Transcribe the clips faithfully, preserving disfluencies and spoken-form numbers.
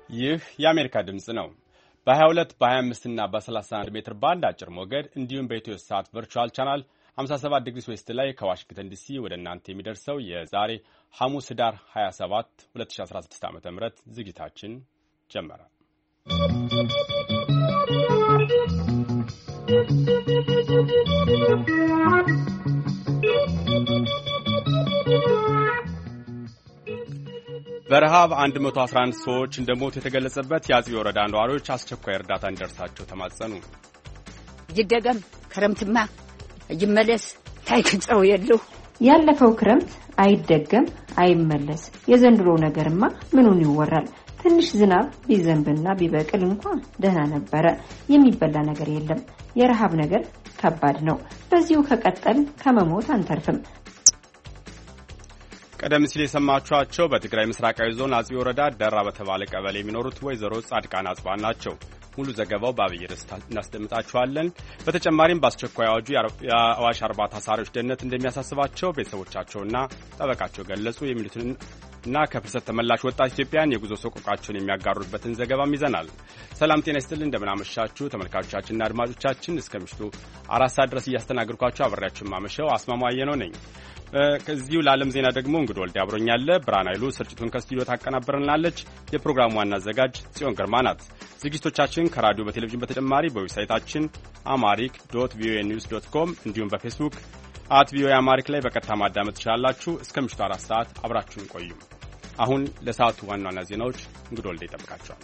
ይህ የአሜሪካ ድምጽ ነው። በ22 በ25 እና በ31 ሜትር ባንድ አጭር ሞገድ እንዲሁም በኢትዮ ሳት ቨርቹዋል ቻናል ሃምሳ ሰባት ዲግሪ ዌስት ላይ ከዋሽንግተን ዲሲ ወደ እናንተ የሚደርሰው የዛሬ ሐሙስ ኅዳር ሃያ ሰባት ሁለት ሺህ አስራ ስድስት ዓ.ም ዝግጅታችን ጀመረ። በረሃብ አንድ መቶ አስራ አንድ ሰዎች እንደሞቱ የተገለጸበት የአጽቢ ወረዳ ነዋሪዎች አስቸኳይ እርዳታ እንዲደርሳቸው ተማጸኑ። ይደገም ክረምትማ ይመለስ ታይክንጸው የለው ያለፈው ክረምት አይደገም አይመለስ። የዘንድሮ ነገርማ ምኑን ይወራል? ትንሽ ዝናብ ቢዘንብና ቢበቅል እንኳን ደህና ነበረ። የሚበላ ነገር የለም። የረሃብ ነገር ከባድ ነው። በዚሁ ከቀጠል ከመሞት አንተርፍም። ቀደም ሲል የሰማችኋቸው በትግራይ ምስራቃዊ ዞን አጽቢ ወረዳ ደራ በተባለ ቀበሌ የሚኖሩት ወይዘሮ ጻድቃን አጽባን ናቸው። ሙሉ ዘገባው በአብይ ርዕስ እናስደምጣችኋለን። በተጨማሪም በአስቸኳይ አዋጁ የአዋሽ አርባ ታሳሪዎች ደህንነት እንደሚያሳስባቸው ቤተሰቦቻቸውና ጠበቃቸው ገለጹ። የሚሉትን እና ከፍልሰት ተመላሽ ወጣት ኢትዮጵያን የጉዞ ሰቆቃቸውን የሚያጋሩበትን ዘገባም ይዘናል። ሰላም ጤና ይስጥልን፣ እንደምናመሻችሁ ተመልካቾቻችንና አድማጮቻችን። እስከ ምሽቱ አራት ሰዓት ድረስ እያስተናገድኳችሁ አብሬያችሁ ማመሸው አስማማየ ነው ነኝ። ከዚሁ ለዓለም ዜና ደግሞ እንግዶ ወልዴ አብሮኛለ። ብርሃን ኃይሉ ስርጭቱን ከስቱዲዮ ታቀናብረናለች። የፕሮግራሙ ዋና አዘጋጅ ጽዮን ግርማ ናት። ዝግጅቶቻችን ከራዲዮ በቴሌቪዥን በተጨማሪ በዌብሳይታችን አማሪክ ዶት ቪኦኤ ኒውስ ዶት ኮም እንዲሁም በፌስቡክ አት ቪኦኤ አማሪክ ላይ በቀጥታ ማዳመጥ ትችላላችሁ። እስከ ምሽቱ አራት ሰዓት አብራችሁን ቆዩ። አሁን ለሰዓቱ ዋና ዋና ዜናዎች እንግዶ ወልዴ ይጠብቃችኋል።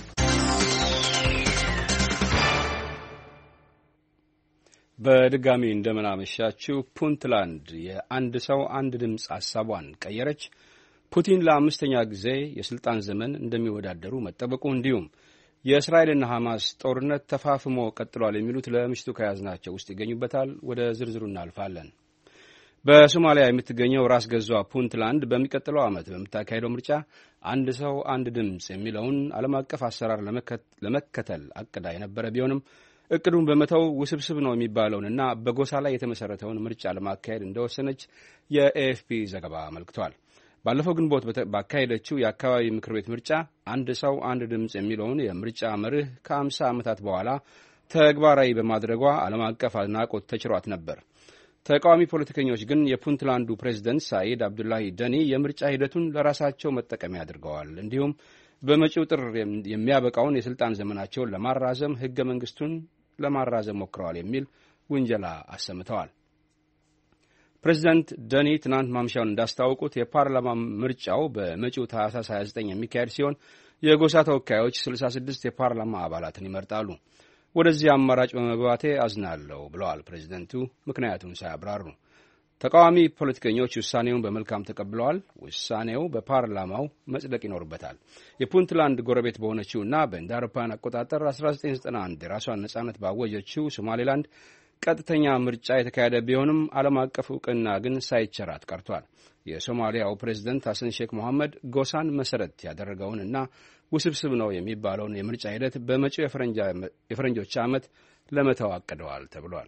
በድጋሚ እንደምናመሻችሁ። ፑንትላንድ የአንድ ሰው አንድ ድምፅ ሐሳቧን ቀየረች። ፑቲን ለአምስተኛ ጊዜ የሥልጣን ዘመን እንደሚወዳደሩ መጠበቁ፣ እንዲሁም የእስራኤልና ሐማስ ጦርነት ተፋፍሞ ቀጥሏል የሚሉት ለምሽቱ ከያዝናቸው ውስጥ ይገኙበታል። ወደ ዝርዝሩ እናልፋለን። በሶማሊያ የምትገኘው ራስ ገዟ ፑንትላንድ በሚቀጥለው ዓመት በምታካሄደው ምርጫ አንድ ሰው አንድ ድምፅ የሚለውን ዓለም አቀፍ አሰራር ለመከተል አቅዳ የነበረ ቢሆንም እቅዱን በመተው ውስብስብ ነው የሚባለውንና በጎሳ ላይ የተመሠረተውን ምርጫ ለማካሄድ እንደወሰነች የኤኤፍፒ ዘገባ አመልክቷል። ባለፈው ግንቦት ባካሄደችው የአካባቢ ምክር ቤት ምርጫ አንድ ሰው አንድ ድምፅ የሚለውን የምርጫ መርህ ከአምሳ ዓመታት በኋላ ተግባራዊ በማድረጓ ዓለም አቀፍ አድናቆት ተችሯት ነበር። ተቃዋሚ ፖለቲከኞች ግን የፑንትላንዱ ፕሬዚደንት ሳኢድ አብዱላሂ ደኒ የምርጫ ሂደቱን ለራሳቸው መጠቀሚያ አድርገዋል። እንዲሁም በመጪው ጥር የሚያበቃውን የሥልጣን ዘመናቸውን ለማራዘም ሕገ መንግሥቱን ለማራዘም ሞክረዋል የሚል ውንጀላ አሰምተዋል። ፕሬዚዳንት ደኒ ትናንት ማምሻውን እንዳስታወቁት የፓርላማ ምርጫው በመጪው ታህሳስ ሃያ ዘጠኝ የሚካሄድ ሲሆን የጎሳ ተወካዮች ስልሳ ስድስት የፓርላማ አባላትን ይመርጣሉ። ወደዚህ አማራጭ በመግባቴ አዝናለሁ ብለዋል ፕሬዚደንቱ ምክንያቱን ሳያብራሩ። ተቃዋሚ ፖለቲከኞች ውሳኔውን በመልካም ተቀብለዋል። ውሳኔው በፓርላማው መጽደቅ ይኖርበታል። የፑንትላንድ ጎረቤት በሆነችውና በእንደ አውሮፓውያን አቆጣጠር አስራ ዘጠኝ ዘጠና አንድ የራሷን ነጻነት ባወጀችው ሶማሌላንድ ቀጥተኛ ምርጫ የተካሄደ ቢሆንም ዓለም አቀፍ እውቅና ግን ሳይቸራት ቀርቷል። የሶማሊያው ፕሬዝደንት ሐሰን ሼክ መሐመድ ጎሳን መሰረት ያደረገውንና ውስብስብ ነው የሚባለውን የምርጫ ሂደት በመጪው የፈረንጆች ዓመት ለመተው አቅደዋል ተብሏል።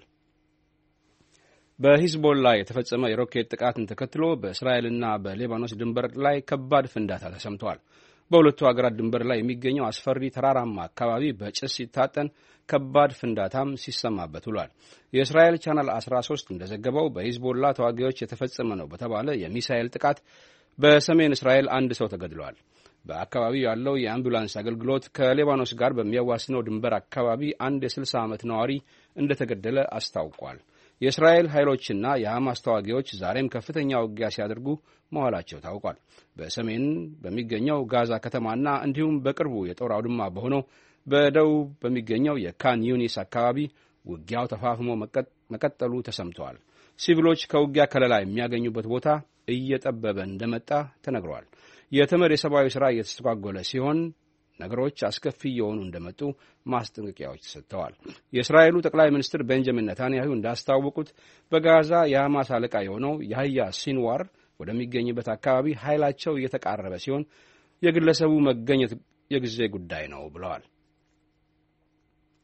በሂዝቦላ የተፈጸመ የሮኬት ጥቃትን ተከትሎ በእስራኤልና በሌባኖስ ድንበር ላይ ከባድ ፍንዳታ ተሰምቷል። በሁለቱ አገራት ድንበር ላይ የሚገኘው አስፈሪ ተራራማ አካባቢ በጭስ ሲታጠን ከባድ ፍንዳታም ሲሰማበት ውሏል። የእስራኤል ቻናል አስራ ሶስት እንደዘገበው በሂዝቦላ ተዋጊዎች የተፈጸመ ነው በተባለ የሚሳኤል ጥቃት በሰሜን እስራኤል አንድ ሰው ተገድሏል። በአካባቢው ያለው የአምቡላንስ አገልግሎት ከሌባኖስ ጋር በሚያዋስነው ድንበር አካባቢ አንድ የስልሳ ዓመት ነዋሪ እንደተገደለ አስታውቋል። የእስራኤል ኃይሎችና የሐማስ ተዋጊዎች ዛሬም ከፍተኛ ውጊያ ሲያደርጉ መዋላቸው ታውቋል። በሰሜን በሚገኘው ጋዛ ከተማና እንዲሁም በቅርቡ የጦር አውድማ በሆነው በደቡብ በሚገኘው የካን ዩኒስ አካባቢ ውጊያው ተፋፍሞ መቀጠሉ ተሰምተዋል። ሲቪሎች ከውጊያ ከለላ የሚያገኙበት ቦታ እየጠበበ እንደመጣ ተነግሯል። የተመድ የሰብአዊ ሥራ እየተስተጓጎለ ሲሆን ነገሮች አስከፊ እየሆኑ እንደመጡ ማስጠንቀቂያዎች ተሰጥተዋል። የእስራኤሉ ጠቅላይ ሚኒስትር ቤንጃሚን ኔታንያሁ እንዳስታወቁት በጋዛ የሐማስ አለቃ የሆነው ያህያ ሲንዋር ወደሚገኝበት አካባቢ ኃይላቸው እየተቃረበ ሲሆን የግለሰቡ መገኘት የጊዜ ጉዳይ ነው ብለዋል።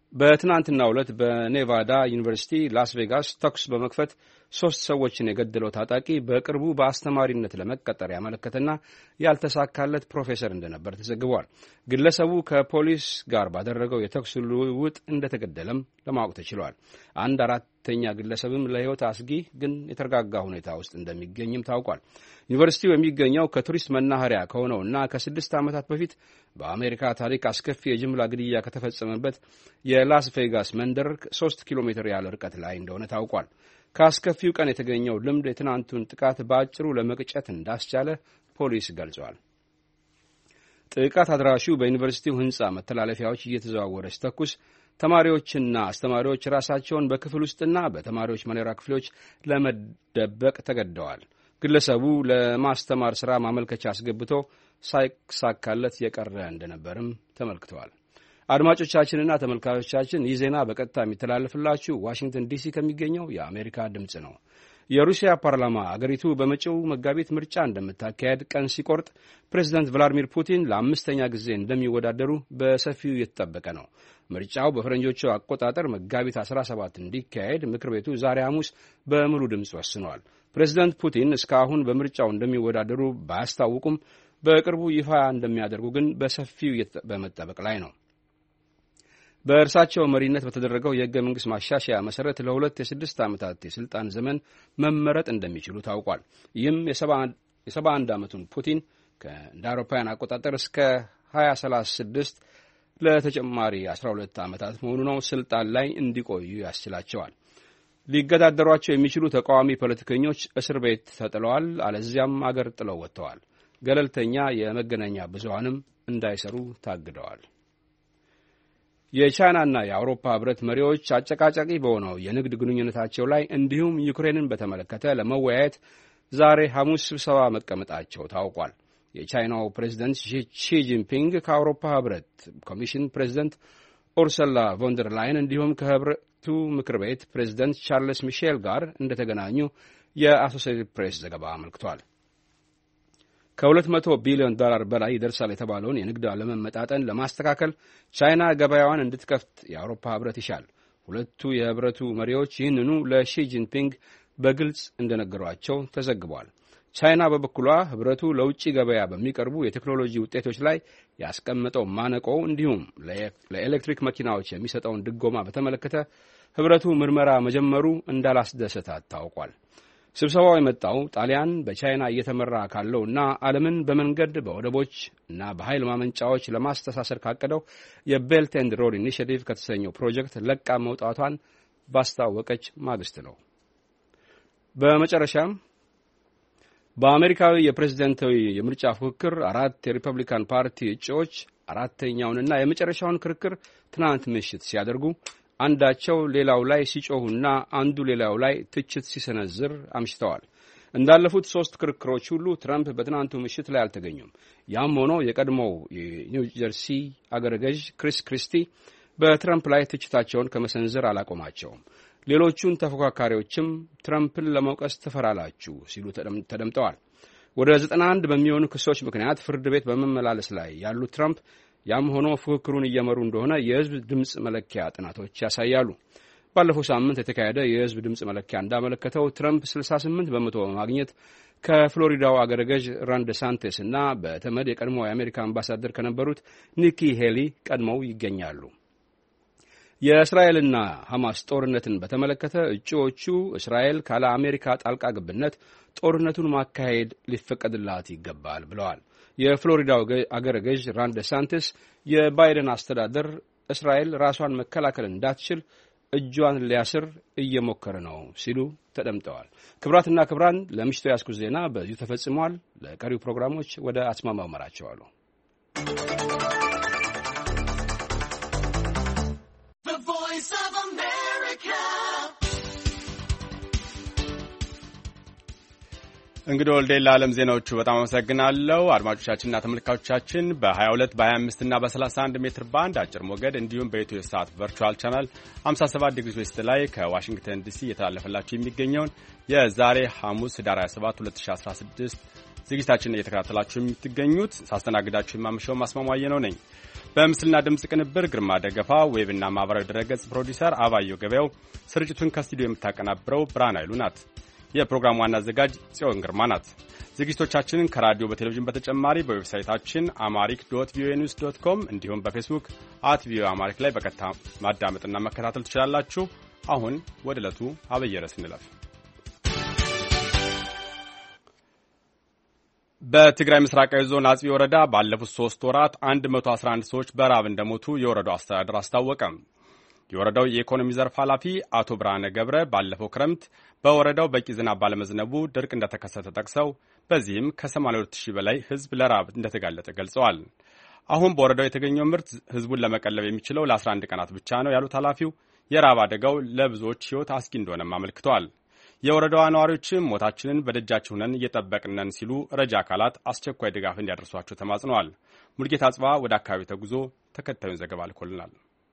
በትናንትናው ዕለት በኔቫዳ ዩኒቨርሲቲ ላስ ቬጋስ ተኩስ በመክፈት ሶስት ሰዎችን የገደለው ታጣቂ በቅርቡ በአስተማሪነት ለመቀጠር ያመለከተና ያልተሳካለት ፕሮፌሰር እንደነበር ተዘግቧል። ግለሰቡ ከፖሊስ ጋር ባደረገው የተኩስ ልውውጥ እንደተገደለም ለማወቅ ተችሏል። አንድ አራተኛ ግለሰብም ለሕይወት አስጊ ግን የተረጋጋ ሁኔታ ውስጥ እንደሚገኝም ታውቋል። ዩኒቨርሲቲው የሚገኘው ከቱሪስት መናኸሪያ ከሆነውና ከስድስት ዓመታት በፊት በአሜሪካ ታሪክ አስከፊ የጅምላ ግድያ ከተፈጸመበት የላስ ቬጋስ መንደር ሶስት ኪሎ ሜትር ያህል ርቀት ላይ እንደሆነ ታውቋል። ከአስከፊው ቀን የተገኘው ልምድ የትናንቱን ጥቃት በአጭሩ ለመቅጨት እንዳስቻለ ፖሊስ ገልጿል። ጥቃት አድራሹ በዩኒቨርሲቲው ሕንፃ መተላለፊያዎች እየተዘዋወረ ሲተኩስ ተማሪዎችና አስተማሪዎች ራሳቸውን በክፍል ውስጥና በተማሪዎች መኖሪያ ክፍሎች ለመደበቅ ተገደዋል። ግለሰቡ ለማስተማር ሥራ ማመልከቻ አስገብቶ ሳይሳካለት የቀረ እንደነበርም ተመልክተዋል። አድማጮቻችንና ተመልካቾቻችን ይህ ዜና በቀጥታ የሚተላለፍላችሁ ዋሽንግተን ዲሲ ከሚገኘው የአሜሪካ ድምፅ ነው። የሩሲያ ፓርላማ አገሪቱ በመጪው መጋቢት ምርጫ እንደምታካሄድ ቀን ሲቆርጥ ፕሬዚዳንት ቭላዲሚር ፑቲን ለአምስተኛ ጊዜ እንደሚወዳደሩ በሰፊው እየተጠበቀ ነው። ምርጫው በፈረንጆቹ አቆጣጠር መጋቢት አስራ ሰባት እንዲካሄድ ምክር ቤቱ ዛሬ ሐሙስ በሙሉ ድምፅ ወስኗል። ፕሬዚዳንት ፑቲን እስካሁን በምርጫው እንደሚወዳደሩ ባያስታውቁም በቅርቡ ይፋ እንደሚያደርጉ ግን በሰፊው በመጠበቅ ላይ ነው። በእርሳቸው መሪነት በተደረገው የሕገ መንግሥት ማሻሻያ መሠረት ለሁለት የስድስት ዓመታት የሥልጣን ዘመን መመረጥ እንደሚችሉ ታውቋል። ይህም የሰባ አንድ ዓመቱን ፑቲን እንደ አውሮፓውያን አቆጣጠር እስከ ሀያ ሰላሳ ስድስት ለተጨማሪ አስራ ሁለት ዓመታት መሆኑ ነው ስልጣን ላይ እንዲቆዩ ያስችላቸዋል። ሊገዳደሯቸው የሚችሉ ተቃዋሚ ፖለቲከኞች እስር ቤት ተጥለዋል፣ አለዚያም አገር ጥለው ወጥተዋል። ገለልተኛ የመገናኛ ብዙሃንም እንዳይሰሩ ታግደዋል። የቻይናና የአውሮፓ ህብረት መሪዎች አጨቃጫቂ በሆነው የንግድ ግንኙነታቸው ላይ እንዲሁም ዩክሬንን በተመለከተ ለመወያየት ዛሬ ሐሙስ ስብሰባ መቀመጣቸው ታውቋል። የቻይናው ፕሬዚደንት ሺ ጂንፒንግ ከአውሮፓ ህብረት ኮሚሽን ፕሬዚደንት ኡርሰላ ቮንደር ላይን እንዲሁም ከህብረቱ ምክር ቤት ፕሬዚደንት ቻርልስ ሚሼል ጋር እንደተገናኙ የአሶሲኤትድ ፕሬስ ዘገባ አመልክቷል። ከሁለት መቶ ቢሊዮን ዶላር በላይ ይደርሳል የተባለውን የንግድ አለመመጣጠን ለማስተካከል ቻይና ገበያዋን እንድትከፍት የአውሮፓ ህብረት ይሻል። ሁለቱ የህብረቱ መሪዎች ይህንኑ ለሺ ጂንፒንግ በግልጽ እንደነገሯቸው ተዘግቧል። ቻይና በበኩሏ ህብረቱ ለውጭ ገበያ በሚቀርቡ የቴክኖሎጂ ውጤቶች ላይ ያስቀመጠው ማነቆ እንዲሁም ለኤሌክትሪክ መኪናዎች የሚሰጠውን ድጎማ በተመለከተ ህብረቱ ምርመራ መጀመሩ እንዳላስደሰታት ታውቋል። ስብሰባው የመጣው ጣሊያን በቻይና እየተመራ ካለውና ዓለምን በመንገድ በወደቦች እና በኃይል ማመንጫዎች ለማስተሳሰር ካቀደው የቤልት ኤንድ ሮድ ኢኒሺየቲቭ ከተሰኘው ፕሮጀክት ለቃ መውጣቷን ባስታወቀች ማግስት ነው። በመጨረሻም በአሜሪካዊ የፕሬዝደንታዊ የምርጫ ፉክክር አራት የሪፐብሊካን ፓርቲ እጩዎች አራተኛውንና የመጨረሻውን ክርክር ትናንት ምሽት ሲያደርጉ አንዳቸው ሌላው ላይ ሲጮሁና አንዱ ሌላው ላይ ትችት ሲሰነዝር አምሽተዋል። እንዳለፉት ሶስት ክርክሮች ሁሉ ትራምፕ በትናንቱ ምሽት ላይ አልተገኙም። ያም ሆኖ የቀድሞው የኒው ጀርሲ አገረ ገዥ ክሪስ ክሪስቲ በትራምፕ ላይ ትችታቸውን ከመሰንዘር አላቆማቸውም። ሌሎቹን ተፎካካሪዎችም ትራምፕን ለመውቀስ ትፈራላችሁ ሲሉ ተደምጠዋል። ወደ ዘጠና አንድ በሚሆኑ ክሶች ምክንያት ፍርድ ቤት በመመላለስ ላይ ያሉት ትራምፕ ያም ሆኖ ፉክክሩን እየመሩ እንደሆነ የሕዝብ ድምፅ መለኪያ ጥናቶች ያሳያሉ። ባለፈው ሳምንት የተካሄደ የሕዝብ ድምፅ መለኪያ እንዳመለከተው ትራምፕ ስልሳ ስምንት በመቶ በማግኘት ከፍሎሪዳው አገረ ገዥ ሮን ዴሳንቲስ እና በተመድ የቀድሞ የአሜሪካ አምባሳደር ከነበሩት ኒኪ ሄሊ ቀድመው ይገኛሉ። የእስራኤልና ሐማስ ጦርነትን በተመለከተ እጩዎቹ እስራኤል ካለ አሜሪካ ጣልቃ ገብነት ጦርነቱን ማካሄድ ሊፈቀድላት ይገባል ብለዋል። የፍሎሪዳው አገረ ገዥ ሮን ዴሳንቲስ የባይደን አስተዳደር እስራኤል ራሷን መከላከል እንዳትችል እጇን ሊያስር እየሞከረ ነው ሲሉ ተደምጠዋል። ክብራትና ክብራን ለምሽቱ ያስኩት ዜና በዚሁ ተፈጽሟል። ለቀሪው ፕሮግራሞች ወደ አስማማው መራቸዋለሁ። እንግዲህ ወልዴ ለዓለም ዜናዎቹ በጣም አመሰግናለሁ። አድማጮቻችንና ተመልካቾቻችን በ22 በ25 እና በ31 ሜትር ባንድ አጭር ሞገድ እንዲሁም በኢትዮ ሳት ቨርቹዋል ቻናል ሃምሳ ሰባት ዲግሪ ዌስት ላይ ከዋሽንግተን ዲሲ እየተላለፈላችሁ የሚገኘውን የዛሬ ሐሙስ ኅዳር ሃያ ሰባት ሁለት ሺህ አስራ ስድስት ዝግጅታችንን እየተከታተላችሁ የምትገኙት ሳስተናግዳችሁ የማመሸው ማስማማየ ነው ነኝ። በምስልና ድምጽ ቅንብር ግርማ ደገፋ፣ ዌብና ማህበራዊ ድረገጽ ፕሮዲውሰር አባየው ገበያው፣ ስርጭቱን ከስቱዲዮ የምታቀናብረው ብርሃን ኃይሉ ናት። የፕሮግራሙ ዋና አዘጋጅ ጽዮን ግርማ ናት። ዝግጅቶቻችንን ከራዲዮ በቴሌቪዥን በተጨማሪ በዌብሳይታችን አማሪክ ዶት ቪኦኤ ኒውስ ዶት ኮም እንዲሁም በፌስቡክ አት ቪኦኤ አማሪክ ላይ በቀጥታ ማዳመጥና መከታተል ትችላላችሁ። አሁን ወደ ዕለቱ አብይ ርዕስ እንለፍ። በትግራይ ምስራቃዊ ዞን አጽቢ ወረዳ ባለፉት ሶስት ወራት አንድ መቶ አስራ አንድ ሰዎች በራብ እንደሞቱ የወረዳው አስተዳደር አስታወቀ። የወረዳው የኢኮኖሚ ዘርፍ ኃላፊ አቶ ብርሃነ ገብረ ባለፈው ክረምት በወረዳው በቂ ዝናብ ባለመዝነቡ ድርቅ እንደተከሰተ ጠቅሰው በዚህም ከሰማንያ ሁለት ሺህ በላይ ሕዝብ ለራብ እንደተጋለጠ ገልጸዋል። አሁን በወረዳው የተገኘው ምርት ሕዝቡን ለመቀለብ የሚችለው ለአስራ አንድ ቀናት ብቻ ነው ያሉት ኃላፊው የራብ አደጋው ለብዙዎች ሕይወት አስጊ እንደሆነም አመልክተዋል። የወረዳዋ ነዋሪዎችም ሞታችንን በደጃችሁ ነን እየጠበቅነን ሲሉ ረጃ አካላት አስቸኳይ ድጋፍ እንዲያደርሷቸው ተማጽነዋል። ሙልጌታ አጽባ ወደ አካባቢ ተጉዞ ተከታዩን ዘገባ ልኮልናል።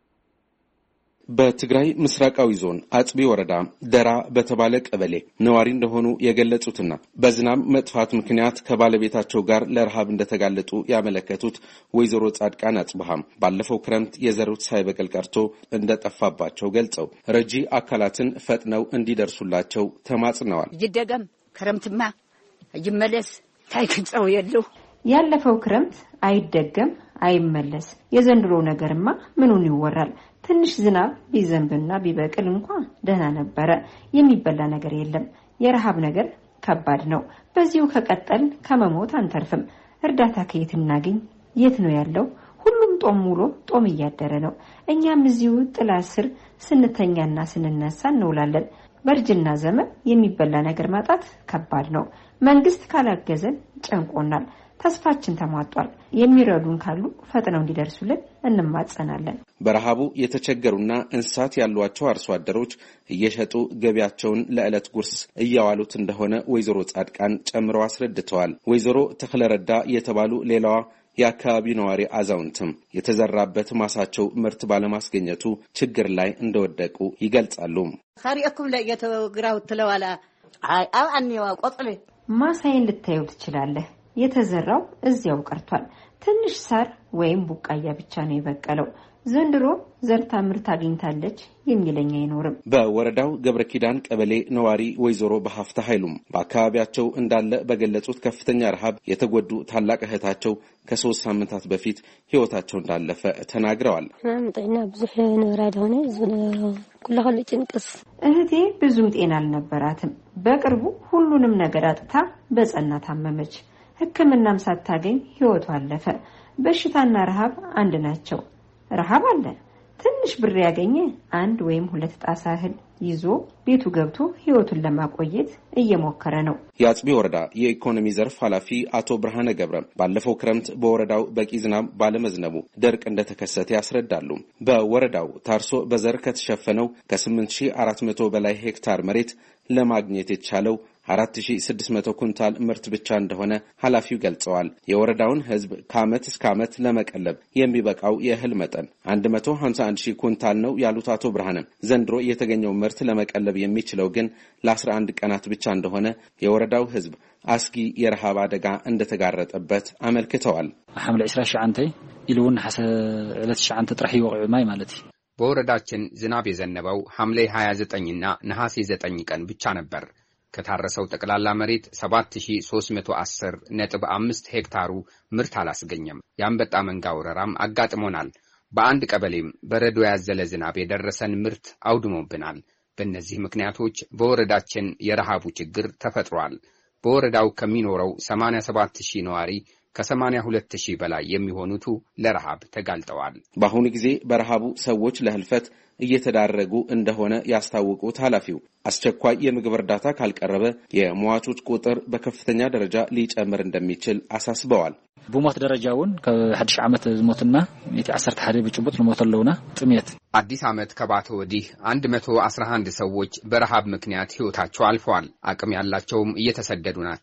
በትግራይ ምስራቃዊ ዞን አጽቢ ወረዳ ደራ በተባለ ቀበሌ ነዋሪ እንደሆኑ የገለጹትና በዝናብ መጥፋት ምክንያት ከባለቤታቸው ጋር ለረሃብ እንደተጋለጡ ያመለከቱት ወይዘሮ ጻድቃን አጽባሃም ባለፈው ክረምት የዘሩት ሳይበቅል ቀርቶ እንደጠፋባቸው ገልጸው ረጂ አካላትን ፈጥነው እንዲደርሱላቸው ተማጽነዋል። ይደገም ክረምትማ ይመለስ ታይክንጸው የለው ያለፈው ክረምት አይደገም አይመለስ። የዘንድሮ ነገርማ ምኑን ይወራል? ትንሽ ዝናብ ቢዘንብና ቢበቅል እንኳን ደህና ነበረ። የሚበላ ነገር የለም። የረሃብ ነገር ከባድ ነው። በዚሁ ከቀጠል ከመሞት አንተርፍም። እርዳታ ከየት እናገኝ? የት ነው ያለው? ሁሉም ጦም ውሎ ጦም እያደረ ነው። እኛም እዚሁ ጥላ ስር ስንተኛና ስንነሳ እንውላለን። በእርጅና ዘመን የሚበላ ነገር ማጣት ከባድ ነው። መንግስት ካላገዘን ጨንቆናል። ተስፋችን ተሟጧል። የሚረዱን ካሉ ፈጥነው እንዲደርሱልን እንማጸናለን። በረሃቡ የተቸገሩና እንስሳት ያሏቸው አርሶ አደሮች እየሸጡ ገቢያቸውን ለዕለት ጉርስ እያዋሉት እንደሆነ ወይዘሮ ጻድቃን ጨምረው አስረድተዋል። ወይዘሮ ተክለረዳ የተባሉ ሌላዋ የአካባቢው ነዋሪ አዛውንትም የተዘራበት ማሳቸው ምርት ባለማስገኘቱ ችግር ላይ እንደወደቁ ይገልጻሉ። ካሪአኩም ላይ የተግራው ተለዋላ አይ አብአኒዋ ቆጥለ ማሳይን ልታዩ ትችላለህ። የተዘራው እዚያው ቀርቷል። ትንሽ ሳር ወይም ቡቃያ ብቻ ነው የበቀለው። ዘንድሮ ዘርታ ምርት አግኝታለች የሚለኛ አይኖርም። በወረዳው ገብረኪዳን ቀበሌ ነዋሪ ወይዘሮ በሐፍታ ኃይሉም በአካባቢያቸው እንዳለ በገለጹት ከፍተኛ ረሃብ የተጎዱ ታላቅ እህታቸው ከሶስት ሳምንታት በፊት ህይወታቸው እንዳለፈ ተናግረዋል። አምጣና ብዙ ንብረት ሆነ ኩላሁሉ ጭንቅስ እህቴ ብዙም ጤና አልነበራትም። በቅርቡ ሁሉንም ነገር አጥታ በጸና ታመመች። ሕክምናም ሳታገኝ ህይወቷ አለፈ። በሽታና ረሃብ አንድ ናቸው። ረሃብ አለ። ትንሽ ብር ያገኘ አንድ ወይም ሁለት ጣሳ እህል ይዞ ቤቱ ገብቶ ህይወቱን ለማቆየት እየሞከረ ነው። የአጽቢ ወረዳ የኢኮኖሚ ዘርፍ ኃላፊ አቶ ብርሃነ ገብረ ባለፈው ክረምት በወረዳው በቂ ዝናብ ባለመዝነቡ ድርቅ እንደተከሰተ ያስረዳሉ። በወረዳው ታርሶ በዘር ከተሸፈነው ከስምንት ሺህ አራት መቶ በላይ ሄክታር መሬት ለማግኘት የተቻለው አራት ሺህ ስድስት መቶ ኩንታል ምርት ብቻ እንደሆነ ኃላፊው ገልጸዋል። የወረዳውን ህዝብ ከዓመት እስከ ዓመት ለመቀለብ የሚበቃው የእህል መጠን አንድ መቶ ሀምሳ አንድ ሺህ ኩንታል ነው ያሉት አቶ ብርሃነ ዘንድሮ የተገኘው ምርት ለመቀለብ የሚችለው ግን ለአስራ አንድ ቀናት ብቻ እንደሆነ የወረዳው ህዝብ አስጊ የረሃብ አደጋ እንደተጋረጠበት አመልክተዋል። ሐምሌ عشرين ሺህ አንተ ኢሉን ሐሰ ሁለት ሺህ አንተ ጥራህ ይወቅዑ ማይ ማለት በወረዳችን ዝናብ የዘነበው ሐምሌ ሃያ ዘጠኝ እና ነሐሴ ዘጠኝ ቀን ብቻ ነበር። ከታረሰው ጠቅላላ መሬት ሰባት ሺህ ሶስት መቶ አስር ነጥብ አምስት ሄክታሩ ምርት አላስገኘም። ያንበጣ መንጋ ወረራም አጋጥሞናል። በአንድ ቀበሌም በረዶ ያዘለ ዝናብ የደረሰን ምርት አውድሞብናል። በእነዚህ ምክንያቶች በወረዳችን የረሃቡ ችግር ተፈጥሯል። በወረዳው ከሚኖረው ሰማንያ ሰባት ሺህ ነዋሪ ከሰማንያ ሁለት ሺህ በላይ የሚሆኑቱ ለረሃብ ተጋልጠዋል። በአሁኑ ጊዜ በረሃቡ ሰዎች ለህልፈት እየተዳረጉ እንደሆነ ያስታወቁት ኃላፊው አስቸኳይ የምግብ እርዳታ ካልቀረበ የሟቾች ቁጥር በከፍተኛ ደረጃ ሊጨምር እንደሚችል አሳስበዋል። በሞት ደረጃውን ከሐዲስ ዓመት ዝሞትና የአስርተ ሓደ ብጭቡጥ ለሞተለውና ጥሜት አዲስ ዓመት ከባተ ወዲህ አንድ መቶ አስራ አንድ ሰዎች በረሃብ ምክንያት ህይወታቸው አልፈዋል። አቅም ያላቸውም እየተሰደዱ ናቸው።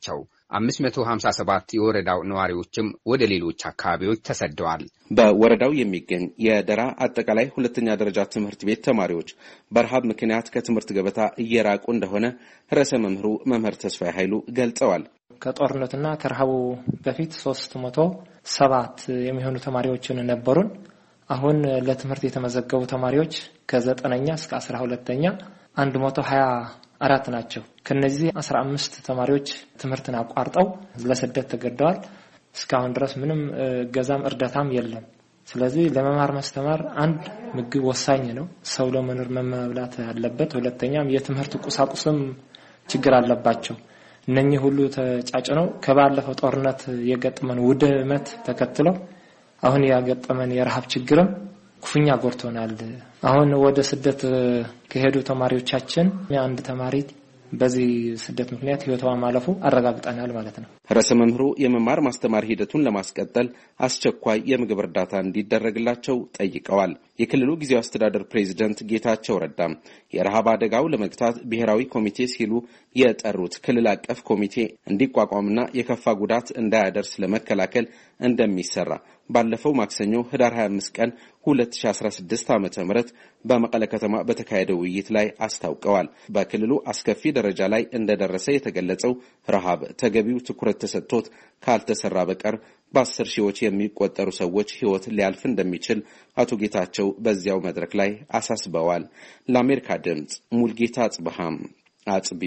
አምስት መቶ ሀምሳ ሰባት የወረዳው ነዋሪዎችም ወደ ሌሎች አካባቢዎች ተሰደዋል። በወረዳው የሚገኝ የደራ አጠቃላይ ሁለተኛ ደረጃ ትምህርት ቤት ተማሪዎች በረሃብ ምክንያት ከትምህርት ገበታ እየራቁ እንደሆነ ርዕሰ መምህሩ መምህር ተስፋዬ ኃይሉ ገልጸዋል። ከጦርነትና ከረሃቡ በፊት ሶስት መቶ ሰባት የሚሆኑ ተማሪዎችን ነበሩን። አሁን ለትምህርት የተመዘገቡ ተማሪዎች ከዘጠነኛ እስከ አስራ ሁለተኛ አንድ መቶ ሀያ አራት ናቸው። ከነዚህ አስራ አምስት ተማሪዎች ትምህርትን አቋርጠው ለስደት ተገደዋል። እስካሁን ድረስ ምንም ገዛም እርዳታም የለም። ስለዚህ ለመማር ማስተማር አንድ ምግብ ወሳኝ ነው። ሰው ለመኖር መብላት አለበት። ሁለተኛም የትምህርት ቁሳቁስም ችግር አለባቸው። እነኚህ ሁሉ ተጫጭነው ከባለፈው ጦርነት የገጠመን ውድመት ተከትለው አሁን ያገጠመን የረሃብ ችግርም ኩፍኛ ጎርቶናል። አሁን ወደ ስደት ከሄዱ ተማሪዎቻችን አንድ ተማሪ በዚህ ስደት ምክንያት ህይወቷ ማለፉ አረጋግጠናል ማለት ነው። ርዕሰ መምህሩ የመማር ማስተማር ሂደቱን ለማስቀጠል አስቸኳይ የምግብ እርዳታ እንዲደረግላቸው ጠይቀዋል። የክልሉ ጊዜያዊ አስተዳደር ፕሬዝዳንት ጌታቸው ረዳም የረሃብ አደጋው ለመግታት ብሔራዊ ኮሚቴ ሲሉ የጠሩት ክልል አቀፍ ኮሚቴ እንዲቋቋምና የከፋ ጉዳት እንዳያደርስ ለመከላከል እንደሚሰራ ባለፈው ማክሰኞ ህዳር ሀያ አምስት ቀን ሁለት ሺህ አስራ ስድስት ዓመተ ምህረት በመቀለ ከተማ በተካሄደው ውይይት ላይ አስታውቀዋል። በክልሉ አስከፊ ደረጃ ላይ እንደደረሰ የተገለጸው ረሃብ ተገቢው ትኩረት ተሰጥቶት ካልተሰራ በቀር በአስር ሺዎች የሚቆጠሩ ሰዎች ህይወት ሊያልፍ እንደሚችል አቶ ጌታቸው በዚያው መድረክ ላይ አሳስበዋል። ለአሜሪካ ድምጽ ሙልጌታ አጽብሃም አጽቢ።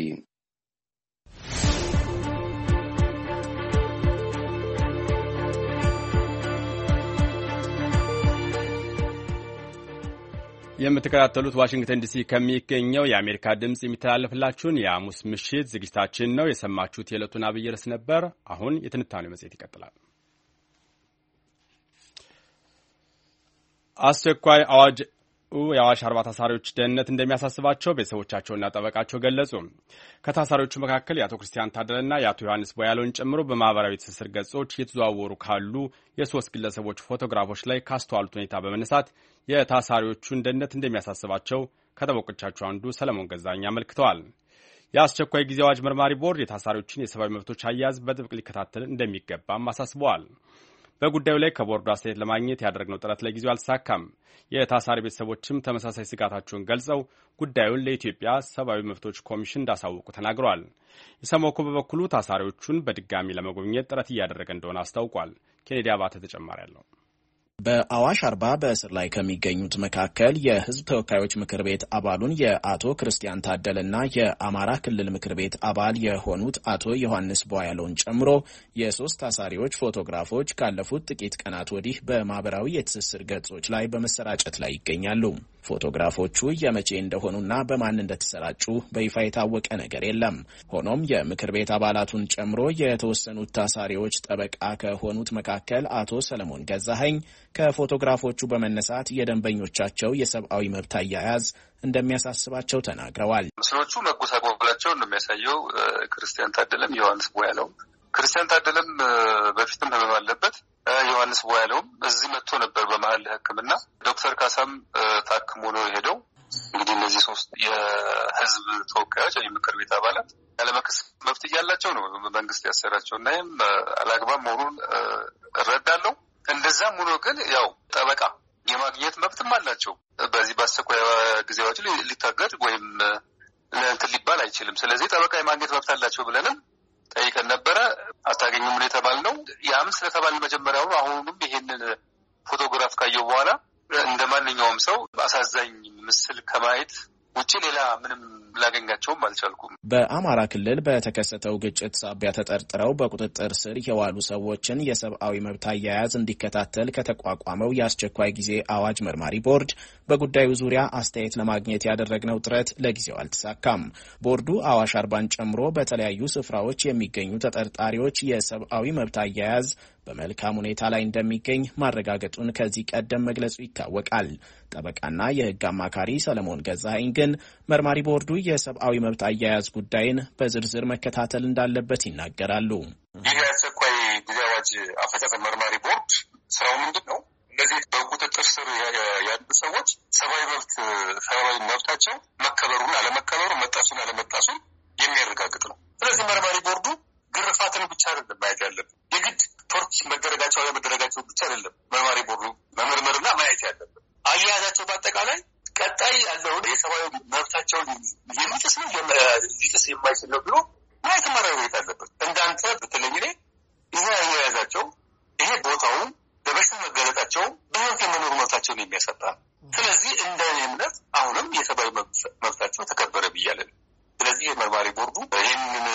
የምትከታተሉት ዋሽንግተን ዲሲ ከሚገኘው የአሜሪካ ድምጽ የሚተላለፍላችሁን የሐሙስ ምሽት ዝግጅታችን ነው። የሰማችሁት የዕለቱን አብይ ርዕስ ነበር። አሁን የትንታኔው መጽሔት ይቀጥላል። አስቸኳይ አዋጅ የአዋሽ አርባ ታሳሪዎች ደህንነት እንደሚያሳስባቸው ቤተሰቦቻቸውና ጠበቃቸው ገለጹ። ከታሳሪዎቹ መካከል የአቶ ክርስቲያን ታደለና የአቶ ዮሐንስ ቦያለውን ጨምሮ በማህበራዊ ትስስር ገጾች እየተዘዋወሩ ካሉ የሶስት ግለሰቦች ፎቶግራፎች ላይ ካስተዋሉት ሁኔታ በመነሳት የታሳሪዎቹን ደህንነት እንደሚያሳስባቸው ከጠበቆቻቸው አንዱ ሰለሞን ገዛኝ አመልክተዋል። የአስቸኳይ ጊዜ አዋጅ መርማሪ ቦርድ የታሳሪዎችን የሰብአዊ መብቶች አያያዝ በጥብቅ ሊከታተል እንደሚገባም አሳስበዋል። በጉዳዩ ላይ ከቦርዱ አስተያየት ለማግኘት ያደረግነው ጥረት ለጊዜው አልተሳካም። የታሳሪ ቤተሰቦችም ተመሳሳይ ስጋታቸውን ገልጸው ጉዳዩን ለኢትዮጵያ ሰብአዊ መብቶች ኮሚሽን እንዳሳወቁ ተናግረዋል። ኢሰመኮ በበኩሉ ታሳሪዎቹን በድጋሚ ለመጎብኘት ጥረት እያደረገ እንደሆነ አስታውቋል። ኬኔዲ አባተ ተጨማሪ አለው። በአዋሽ አርባ በእስር ላይ ከሚገኙት መካከል የሕዝብ ተወካዮች ምክር ቤት አባሉን የአቶ ክርስቲያን ታደለና የአማራ ክልል ምክር ቤት አባል የሆኑት አቶ ዮሐንስ ቦያለውን ጨምሮ የሶስት ታሳሪዎች ፎቶግራፎች ካለፉት ጥቂት ቀናት ወዲህ በማህበራዊ የትስስር ገጾች ላይ በመሰራጨት ላይ ይገኛሉ። ፎቶግራፎቹ የመቼ እንደሆኑና በማን እንደተሰራጩ በይፋ የታወቀ ነገር የለም። ሆኖም የምክር ቤት አባላቱን ጨምሮ የተወሰኑት ታሳሪዎች ጠበቃ ከሆኑት መካከል አቶ ሰለሞን ገዛኸኝ ከፎቶግራፎቹ በመነሳት የደንበኞቻቸው የሰብአዊ መብት አያያዝ እንደሚያሳስባቸው ተናግረዋል። ምስሎቹ መጎሳቆላቸውን ነው የሚያሳየው። ክርስቲያን ታደለም ዮሐንስ ቦያለው ክርስቲያን ታደለም በፊትም ህመም አለበት። ዮሐንስ ቦያለውም እዚህ መጥቶ ነበር በመሀል ሕክምና። ዶክተር ካሳም ታክሞ ነው የሄደው። እንግዲህ እነዚህ ሶስት የህዝብ ተወካዮች ወይ ምክር ቤት አባላት ያለመክሰስ መብት እያላቸው ነው መንግስት ያሰራቸው እና ይህም አላግባብ መሆኑን እረዳለሁ። እንደዛም ሆኖ ግን ያው ጠበቃ የማግኘት መብትም አላቸው። በዚህ በአስቸኳይ ጊዜ አዋጅ ሊታገድ ወይም ለእንትን ሊባል አይችልም። ስለዚህ ጠበቃ የማግኘት መብት አላቸው ብለንም ጠይቀን ነበረ። አታገኙም ነው የተባልነው። ያም ስለተባለ መጀመሪያው አሁንም ይሄንን ፎቶግራፍ ካየው በኋላ እንደ ማንኛውም ሰው አሳዛኝ ምስል ከማየት ውጪ ሌላ ምንም ላገኛቸውም አልቻልኩም። በአማራ ክልል በተከሰተው ግጭት ሳቢያ ተጠርጥረው በቁጥጥር ስር የዋሉ ሰዎችን የሰብአዊ መብት አያያዝ እንዲከታተል ከተቋቋመው የአስቸኳይ ጊዜ አዋጅ መርማሪ ቦርድ በጉዳዩ ዙሪያ አስተያየት ለማግኘት ያደረግነው ጥረት ለጊዜው አልተሳካም። ቦርዱ አዋሽ አርባን ጨምሮ በተለያዩ ስፍራዎች የሚገኙ ተጠርጣሪዎች የሰብአዊ መብት አያያዝ በመልካም ሁኔታ ላይ እንደሚገኝ ማረጋገጡን ከዚህ ቀደም መግለጹ ይታወቃል። ጠበቃና የሕግ አማካሪ ሰለሞን ገዛኸኝ ግን መርማሪ ቦርዱ የሰብአዊ መብት አያያዝ ጉዳይን በዝርዝር መከታተል እንዳለበት ይናገራሉ። ይህ የአስቸኳይ ጊዜ አዋጅ አፈጻጸም መርማሪ ቦርድ ስራው ምንድን ነው? እነዚህ በቁጥጥር ስር ያሉ ሰዎች ሰብአዊ መብት ሰብአዊ መብታቸው መከበሩን አለመከበሩ፣ መጣሱን አለመጣሱን የሚያረጋግጥ ነው። ስለዚህ መርማሪ ቦርዱ ግርፋት መግፋትን ብቻ አይደለም ማየት ያለብን። የግድ ቶርች መደረጋቸው ያለ መደረጋቸው ብቻ አይደለም መርማሪ ቦርዱ መመርመርና ማየት ያለብን። አያያዛቸው በአጠቃላይ ቀጣይ ያለውን የሰብአዊ መብታቸውን የሚጥስ ነው ሊጥስ የማይችል ነው ብሎ ማየት ማረጋገጥ አለበት። እንዳንተ በተለይ ላይ ይሄ አያያዛቸው ይሄ ቦታውን በበሽታ መገለጣቸው በህይወት የመኖር መብታቸውን የሚያሰጣ። ስለዚህ እንደ እምነት አሁንም የሰብአዊ መብታቸው ተከበረ ብያለን። ስለዚህ የመርማሪ ቦርዱ ይህንን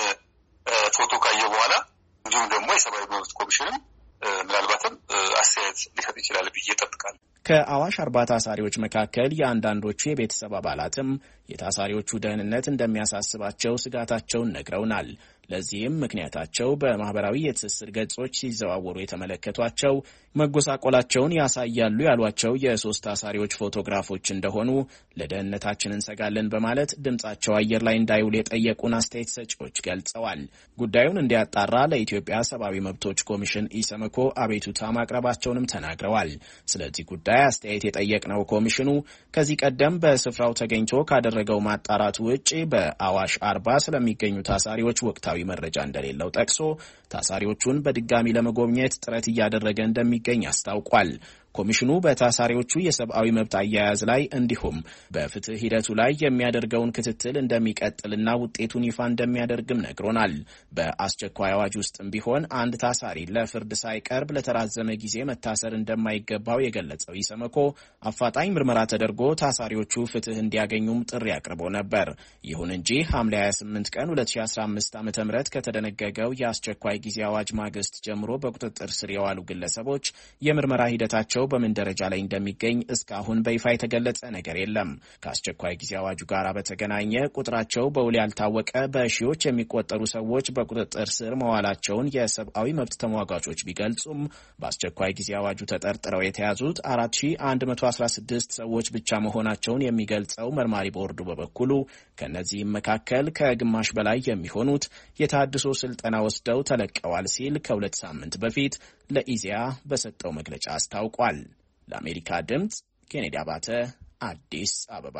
ፎቶ ካየ በኋላ እንዲሁም ደግሞ የሰብአዊ መብት ኮሚሽንም ምናልባትም አስተያየት ሊሰጥ ይችላል ብዬ እጠብቃለሁ። ከአዋሽ አርባ ታሳሪዎች መካከል የአንዳንዶቹ የቤተሰብ አባላትም የታሳሪዎቹ ደህንነት እንደሚያሳስባቸው ስጋታቸውን ነግረውናል። ለዚህም ምክንያታቸው በማህበራዊ የትስስር ገጾች ሲዘዋወሩ የተመለከቷቸው መጎሳቆላቸውን ያሳያሉ ያሏቸው የሶስት ታሳሪዎች ፎቶግራፎች እንደሆኑ ለደህንነታችን እንሰጋለን በማለት ድምጻቸው አየር ላይ እንዳይውል የጠየቁን አስተያየት ሰጪዎች ገልጸዋል። ጉዳዩን እንዲያጣራ ለኢትዮጵያ ሰብአዊ መብቶች ኮሚሽን ኢሰመኮ አቤቱታ ማቅረባቸውንም ተናግረዋል። ስለዚህ ጉዳይ አስተያየት የጠየቅነው ኮሚሽኑ ከዚህ ቀደም በስፍራው ተገኝቶ ካደረገው ማጣራት ውጭ በአዋሽ አርባ ስለሚገኙ ታሳሪዎች ወቅታዊ መረጃ እንደሌለው ጠቅሶ ታሳሪዎቹን በድጋሚ ለመጎብኘት ጥረት እያደረገ እንደሚገኝ አስታውቋል። ኮሚሽኑ በታሳሪዎቹ የሰብአዊ መብት አያያዝ ላይ እንዲሁም በፍትህ ሂደቱ ላይ የሚያደርገውን ክትትል እንደሚቀጥልና ውጤቱን ይፋ እንደሚያደርግም ነግሮናል። በአስቸኳይ አዋጅ ውስጥም ቢሆን አንድ ታሳሪ ለፍርድ ሳይቀርብ ለተራዘመ ጊዜ መታሰር እንደማይገባው የገለጸው ኢሰመኮ አፋጣኝ ምርመራ ተደርጎ ታሳሪዎቹ ፍትህ እንዲያገኙም ጥሪ አቅርቦ ነበር። ይሁን እንጂ ሐምሌ ሃያ ስምንት ቀን ሁለት ሺህ አስራ አምስት ዓ ም ከተደነገገው የአስቸኳይ ጊዜ አዋጅ ማግስት ጀምሮ በቁጥጥር ስር የዋሉ ግለሰቦች የምርመራ ሂደታቸው በምን ደረጃ ላይ እንደሚገኝ እስካሁን በይፋ የተገለጸ ነገር የለም። ከአስቸኳይ ጊዜ አዋጁ ጋር በተገናኘ ቁጥራቸው በውል ያልታወቀ በሺዎች የሚቆጠሩ ሰዎች በቁጥጥር ስር መዋላቸውን የሰብአዊ መብት ተሟጋቾች ቢገልጹም በአስቸኳይ ጊዜ አዋጁ ተጠርጥረው የተያዙት አራት ሺህ አንድ መቶ አስራ ስድስት ሰዎች ብቻ መሆናቸውን የሚገልጸው መርማሪ ቦርዱ በበኩሉ ከነዚህም መካከል ከግማሽ በላይ የሚሆኑት የታድሶ ስልጠና ወስደው ተለቀዋል ሲል ከሁለት ሳምንት በፊት ለኢዜአ በሰጠው መግለጫ አስታውቋል። ለአሜሪካ ድምጽ ኬኔዲ አባተ አዲስ አበባ።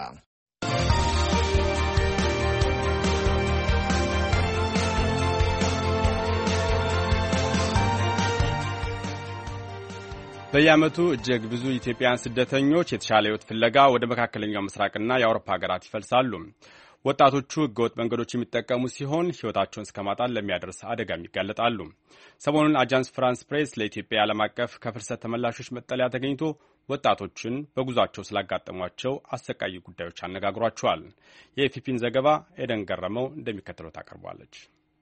በየዓመቱ እጅግ ብዙ ኢትዮጵያውያን ስደተኞች የተሻለ ሕይወት ፍለጋ ወደ መካከለኛው ምስራቅና የአውሮፓ ሀገራት ይፈልሳሉ። ወጣቶቹ ህገወጥ መንገዶች የሚጠቀሙ ሲሆን ህይወታቸውን እስከ ማጣት ለሚያደርስ አደጋም ይጋለጣሉ። ሰሞኑን አጃንስ ፍራንስ ፕሬስ ለኢትዮጵያ ዓለም አቀፍ ከፍልሰት ተመላሾች መጠለያ ተገኝቶ ወጣቶችን በጉዟቸው ስላጋጠሟቸው አሰቃቂ ጉዳዮች አነጋግሯቸዋል። የኤፍፒን ዘገባ ኤደን ገረመው እንደሚከተለው ታቀርባለች።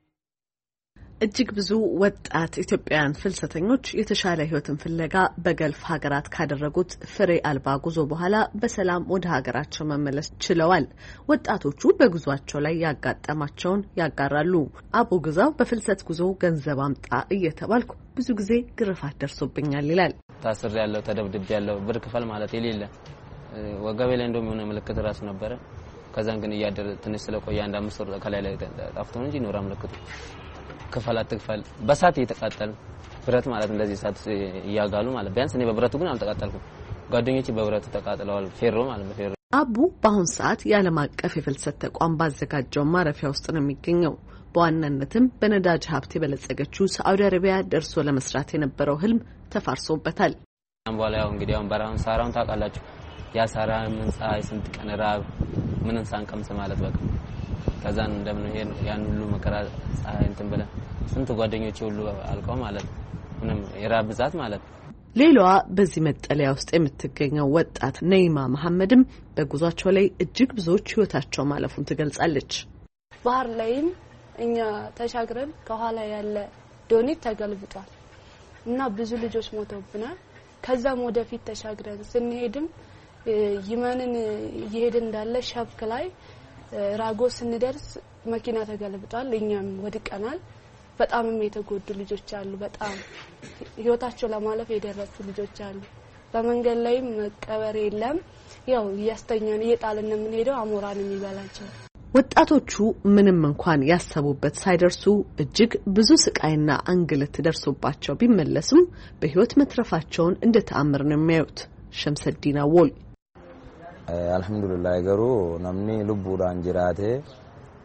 እጅግ ብዙ ወጣት ኢትዮጵያውያን ፍልሰተኞች የተሻለ ህይወትን ፍለጋ በገልፍ ሀገራት ካደረጉት ፍሬ አልባ ጉዞ በኋላ በሰላም ወደ ሀገራቸው መመለስ ችለዋል። ወጣቶቹ በጉዟቸው ላይ ያጋጠማቸውን ያጋራሉ። አቡ ግዛው በፍልሰት ጉዞ ገንዘብ አምጣ እየተባልኩ ብዙ ጊዜ ግርፋት ደርሶብኛል ይላል። ታስር ያለው ተደብድብ ያለው ብር ክፈል ማለት የሌለ ወገቤ ላይ እንደውም የሆነ ምልክት ራሱ ነበረ። ከዛን ግን እያደረ ትንሽ ስለቆየ አንድ አምስት ወር ከላይ ላይ ጠፍቶ እንጂ ኖራ ምልክቱ ክፈል አትክፈል በሳት እየተቃጠል ብረት ማለት እንደዚህ ሳት እያጋሉ ማለት ቢያንስ እኔ በብረቱ ግን አልተቃጠልኩም። ጓደኞቼ በብረቱ ተቃጥለዋል። ፌሮ ማለት በፌሮ አቡ በአሁን ሰዓት የዓለም አቀፍ የፍልሰት ተቋም ባዘጋጀው ማረፊያ ውስጥ ነው የሚገኘው። በዋናነትም በነዳጅ ሀብት የበለጸገችው ሳዑዲ አረቢያ ደርሶ ለመስራት የነበረው ህልም ተፋርሶበታል። በኋላ ያው እንግዲህ አሁን በራውን ሳራውን ታውቃላችሁ። ያ ሳራ ምን ፀሐይ ስንት ቀን ራብ ምንን ሳንቀምስ ማለት በቃ ከዛን እንደምን ይሄን ያን ሁሉ መከራ ፀሐይ እንትን ብለን ስንት ጓደኞቼ ሁሉ አልቀው ማለት ምንም የራብ ብዛት ማለት። ሌላዋ በዚህ መጠለያ ውስጥ የምትገኘው ወጣት ነይማ መሐመድም በጉዟቸው ላይ እጅግ ብዙዎች ህይወታቸው ማለፉን ትገልጻለች። ባህር ላይም እኛ ተሻግረን ከኋላ ያለ ዶኒት ተገልብጧል እና ብዙ ልጆች ሞተውብናል። ከዛም ወደፊት ተሻግረን ስንሄድም ይመንን እየሄድን እንዳለ ሸብክ ላይ ራጎ ስንደርስ መኪና ተገልብጧል። እኛም ወድቀናል። በጣምም የተጎዱ ልጆች አሉ። በጣም ህይወታቸው ለማለፍ የደረሱ ልጆች አሉ። በመንገድ ላይ መቀበር የለም። ያው ያስተኛን እየጣልን ምን ሄደው አሞራን የሚበላቸው ወጣቶቹ ምንም እንኳን ያሰቡበት ሳይደርሱ እጅግ ብዙ ስቃይና እንግልት ደርሶባቸው ቢመለሱም በህይወት መትረፋቸውን እንደ ተአምር ነው የሚያዩት። ሸምሰዲና ወል አልহামዱሊላህ ገሩ ነምኒ ልቡራን ጅራቴ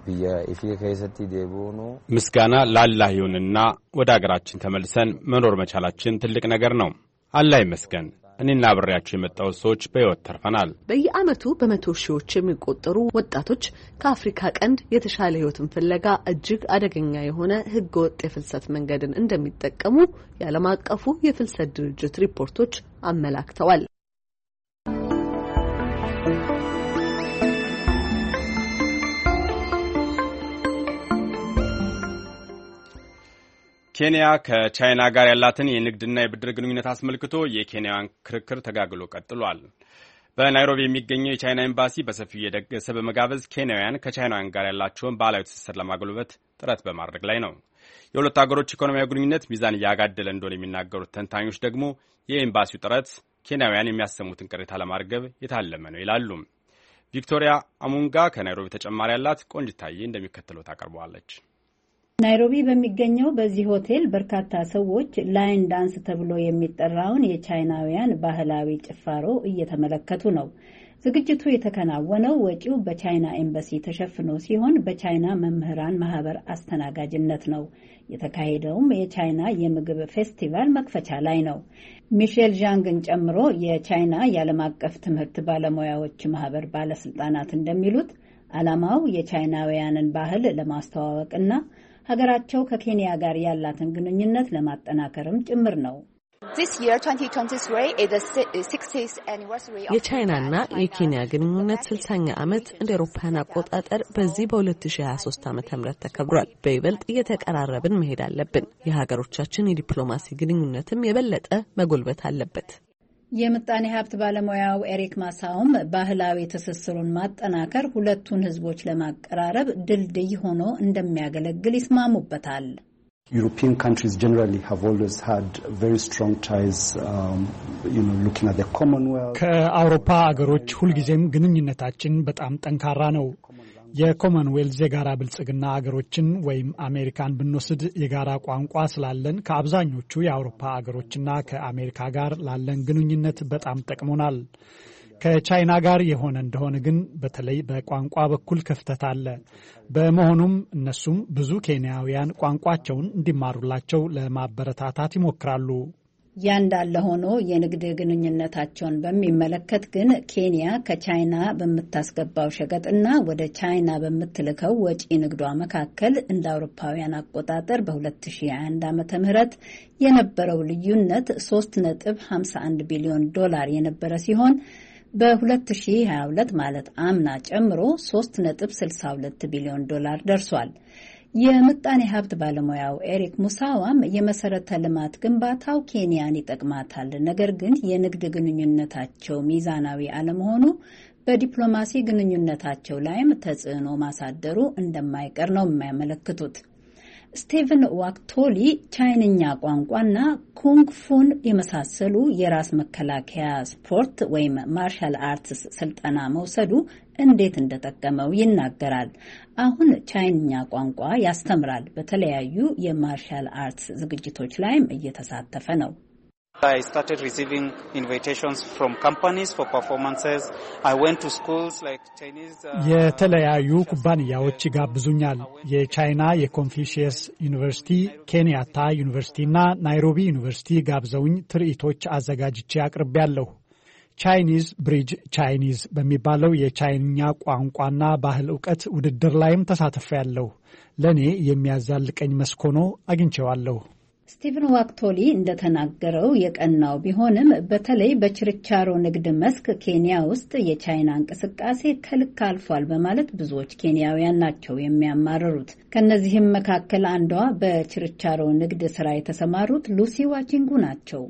ምስጋና ለአላህ ይሁንና ወደ አገራችን ተመልሰን መኖር መቻላችን ትልቅ ነገር ነው። አላህ ይመስገን። እኔና አብሬያቸው የመጣው ሰዎች በሕይወት ተርፈናል። በየዓመቱ በመቶ ሺዎች የሚቆጠሩ ወጣቶች ከአፍሪካ ቀንድ የተሻለ ሕይወትን ፍለጋ እጅግ አደገኛ የሆነ ህገወጥ የፍልሰት መንገድን እንደሚጠቀሙ የዓለም አቀፉ የፍልሰት ድርጅት ሪፖርቶች አመላክተዋል። ኬንያ ከቻይና ጋር ያላትን የንግድና የብድር ግንኙነት አስመልክቶ የኬንያውያን ክርክር ተጋግሎ ቀጥሏል። በናይሮቢ የሚገኘው የቻይና ኤምባሲ በሰፊው እየደገሰ በመጋበዝ ኬንያውያን ከቻይናውያን ጋር ያላቸውን ባህላዊ ትስስር ለማጎልበት ጥረት በማድረግ ላይ ነው። የሁለቱ ሀገሮች ኢኮኖሚያዊ ግንኙነት ሚዛን እያጋደለ እንደሆነ የሚናገሩት ተንታኞች ደግሞ የኤምባሲው ጥረት ኬንያውያን የሚያሰሙትን ቅሬታ ለማርገብ የታለመ ነው ይላሉ። ቪክቶሪያ አሙንጋ ከናይሮቢ ተጨማሪ ያላት ቆንጅታዬ እንደሚከተለው ታቀርበዋለች። ናይሮቢ በሚገኘው በዚህ ሆቴል በርካታ ሰዎች ላይን ዳንስ ተብሎ የሚጠራውን የቻይናውያን ባህላዊ ጭፋሮ እየተመለከቱ ነው። ዝግጅቱ የተከናወነው ወጪው በቻይና ኤምባሲ ተሸፍኖ ሲሆን በቻይና መምህራን ማህበር አስተናጋጅነት ነው። የተካሄደውም የቻይና የምግብ ፌስቲቫል መክፈቻ ላይ ነው። ሚሼል ዣንግን ጨምሮ የቻይና የዓለም አቀፍ ትምህርት ባለሙያዎች ማህበር ባለስልጣናት እንደሚሉት ዓላማው የቻይናውያንን ባህል ለማስተዋወቅና ሀገራቸው ከኬንያ ጋር ያላትን ግንኙነት ለማጠናከርም ጭምር ነው። የቻይናና የኬንያ ግንኙነት ስልሳኛ ዓመት እንደ አውሮፓውያን አቆጣጠር በዚህ በ2023 ዓመተ ምህረት ተከብሯል። በይበልጥ እየተቀራረብን መሄድ አለብን። የሀገሮቻችን የዲፕሎማሲ ግንኙነትም የበለጠ መጎልበት አለበት። የምጣኔ ሀብት ባለሙያው ኤሪክ ማሳውም ባህላዊ ትስስሩን ማጠናከር ሁለቱን ሕዝቦች ለማቀራረብ ድልድይ ሆኖ እንደሚያገለግል ይስማሙበታል። European countries generally have always had very strong ties, um, you know, looking at the Commonwealth. ከአውሮፓ አገሮች ሁልጊዜም ግንኙነታችን በጣም ጠንካራ ነው። የኮመንዌልዝ የጋራ ብልጽግና አገሮችን ወይም አሜሪካን ብንወስድ የጋራ ቋንቋ ስላለን ከአብዛኞቹ የአውሮፓ አገሮችና ከአሜሪካ ጋር ላለን ግንኙነት በጣም ጠቅሞናል። ከቻይና ጋር የሆነ እንደሆነ ግን በተለይ በቋንቋ በኩል ክፍተት አለ። በመሆኑም እነሱም ብዙ ኬንያውያን ቋንቋቸውን እንዲማሩላቸው ለማበረታታት ይሞክራሉ። ያ እንዳለ ሆኖ የንግድ ግንኙነታቸውን በሚመለከት ግን ኬንያ ከቻይና በምታስገባው ሸቀጥና ወደ ቻይና በምትልከው ወጪ ንግዷ መካከል እንደ አውሮፓውያን አቆጣጠር በሁለት ሺህ አንድ ዓመተ ምህረት የነበረው ልዩነት ሶስት ነጥብ ሃምሳ አንድ ቢሊዮን ዶላር የነበረ ሲሆን በሁለት ሺህ ሃያ ሁለት ማለት አምና ጨምሮ ሶስት ነጥብ ስልሳ ሁለት ቢሊዮን ዶላር ደርሷል። የምጣኔ ሀብት ባለሙያው ኤሪክ ሙሳዋም የመሰረተ ልማት ግንባታው ኬንያን ይጠቅማታል፣ ነገር ግን የንግድ ግንኙነታቸው ሚዛናዊ አለመሆኑ በዲፕሎማሲ ግንኙነታቸው ላይም ተጽዕኖ ማሳደሩ እንደማይቀር ነው የሚያመለክቱት። ስቲቨን ዋክቶሊ ቻይንኛ ቋንቋና ኩንግ ፉን የመሳሰሉ የራስ መከላከያ ስፖርት ወይም ማርሻል አርትስ ስልጠና መውሰዱ እንዴት እንደጠቀመው ይናገራል። አሁን ቻይንኛ ቋንቋ ያስተምራል። በተለያዩ የማርሻል አርትስ ዝግጅቶች ላይም እየተሳተፈ ነው። I started receiving invitations from companies for performances. I went to schools like Chinese uh, የተለያዩ ኩባንያዎች ይጋብዙኛል። የቻይና የኮንፊሽየስ ዩኒቨርሲቲ፣ ኬንያታ ዩኒቨርሲቲና ናይሮቢ ዩኒቨርሲቲ ጋብዘውኝ ትርኢቶች አዘጋጅቼ አቅርቤያለሁ። ቻይኒዝ ብሪጅ ቻይኒዝ በሚባለው የቻይንኛ ቋንቋና ባህል ዕውቀት ውድድር ላይም ተሳትፌያለሁ። ለኔ የሚያዛልቀኝ መስክ ሆኖ አግኝቼዋለሁ። ስቲቨን ዋክቶሊ እንደተናገረው የቀናው ቢሆንም በተለይ በችርቻሮ ንግድ መስክ ኬንያ ውስጥ የቻይና እንቅስቃሴ ከልክ አልፏል በማለት ብዙዎች ኬንያውያን ናቸው የሚያማርሩት። ከነዚህም መካከል አንዷ በችርቻሮ ንግድ ስራ የተሰማሩት ሉሲ ዋቺንጉ ናቸው።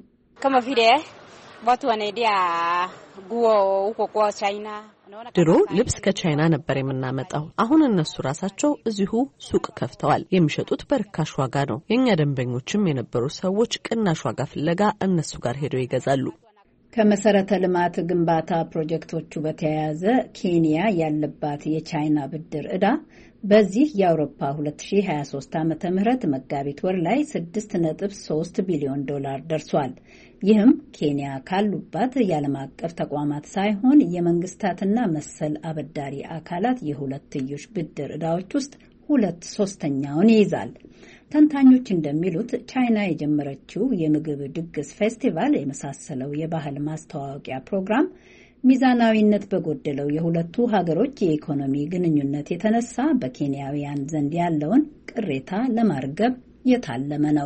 ድሮ ልብስ ከቻይና ነበር የምናመጣው። አሁን እነሱ ራሳቸው እዚሁ ሱቅ ከፍተዋል። የሚሸጡት በርካሽ ዋጋ ነው። የኛ ደንበኞችም የነበሩ ሰዎች ቅናሽ ዋጋ ፍለጋ እነሱ ጋር ሄደው ይገዛሉ። ከመሰረተ ልማት ግንባታ ፕሮጀክቶቹ በተያያዘ ኬንያ ያለባት የቻይና ብድር ዕዳ በዚህ የአውሮፓ ሁለት ሺህ ሀያ ሶስት ዓመተ ምህረት መጋቢት ወር ላይ ስድስት ነጥብ ሶስት ቢሊዮን ዶላር ደርሷል። ይህም ኬንያ ካሉባት የዓለም አቀፍ ተቋማት ሳይሆን የመንግስታትና መሰል አበዳሪ አካላት የሁለትዮሽ ብድር ዕዳዎች ውስጥ ሁለት ሶስተኛውን ይይዛል። ተንታኞች እንደሚሉት ቻይና የጀመረችው የምግብ ድግስ ፌስቲቫል የመሳሰለው የባህል ማስተዋወቂያ ፕሮግራም ሚዛናዊነት በጎደለው የሁለቱ ሀገሮች የኢኮኖሚ ግንኙነት የተነሳ በኬንያውያን ዘንድ ያለውን ቅሬታ ለማርገብ የታለመ ነው።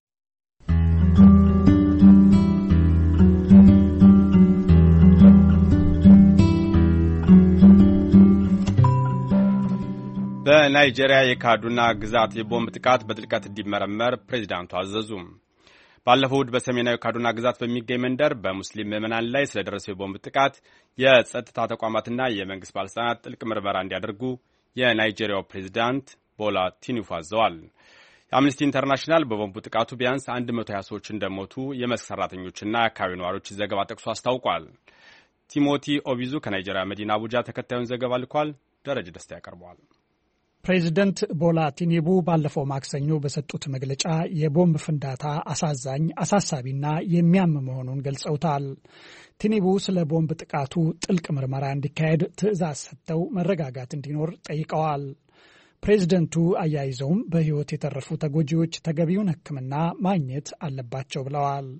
በናይጄሪያ የካዱና ግዛት የቦምብ ጥቃት በጥልቀት እንዲመረመር ፕሬዚዳንቱ አዘዙ። ባለፈው እሁድ በሰሜናዊ ካዱና ግዛት በሚገኝ መንደር በሙስሊም ምዕመናን ላይ ስለደረሰው የቦምብ ጥቃት የጸጥታ ተቋማትና የመንግስት ባለስልጣናት ጥልቅ ምርመራ እንዲያደርጉ የናይጄሪያው ፕሬዚዳንት ቦላ ቲኑቡ አዘዋል። የአምነስቲ ኢንተርናሽናል በቦምቡ ጥቃቱ ቢያንስ መቶ ሀያ ሰዎች እንደሞቱ የመስክ ሰራተኞችና የአካባቢ ነዋሪዎች ዘገባ ጠቅሶ አስታውቋል። ቲሞቲ ኦቢዙ ከናይጄሪያ መዲና አቡጃ ተከታዩን ዘገባ ልኳል። ደረጀ ደስታ ያቀርበዋል። ፕሬዚደንት ቦላ ቲኑቡ ባለፈው ማክሰኞ በሰጡት መግለጫ የቦምብ ፍንዳታ አሳዛኝ፣ አሳሳቢና የሚያም መሆኑን ገልጸውታል። ቲኑቡ ስለ ቦምብ ጥቃቱ ጥልቅ ምርመራ እንዲካሄድ ትዕዛዝ ሰጥተው መረጋጋት እንዲኖር ጠይቀዋል። ፕሬዚደንቱ አያይዘውም በሕይወት የተረፉ ተጎጂዎች ተገቢውን ሕክምና ማግኘት አለባቸው ብለዋል።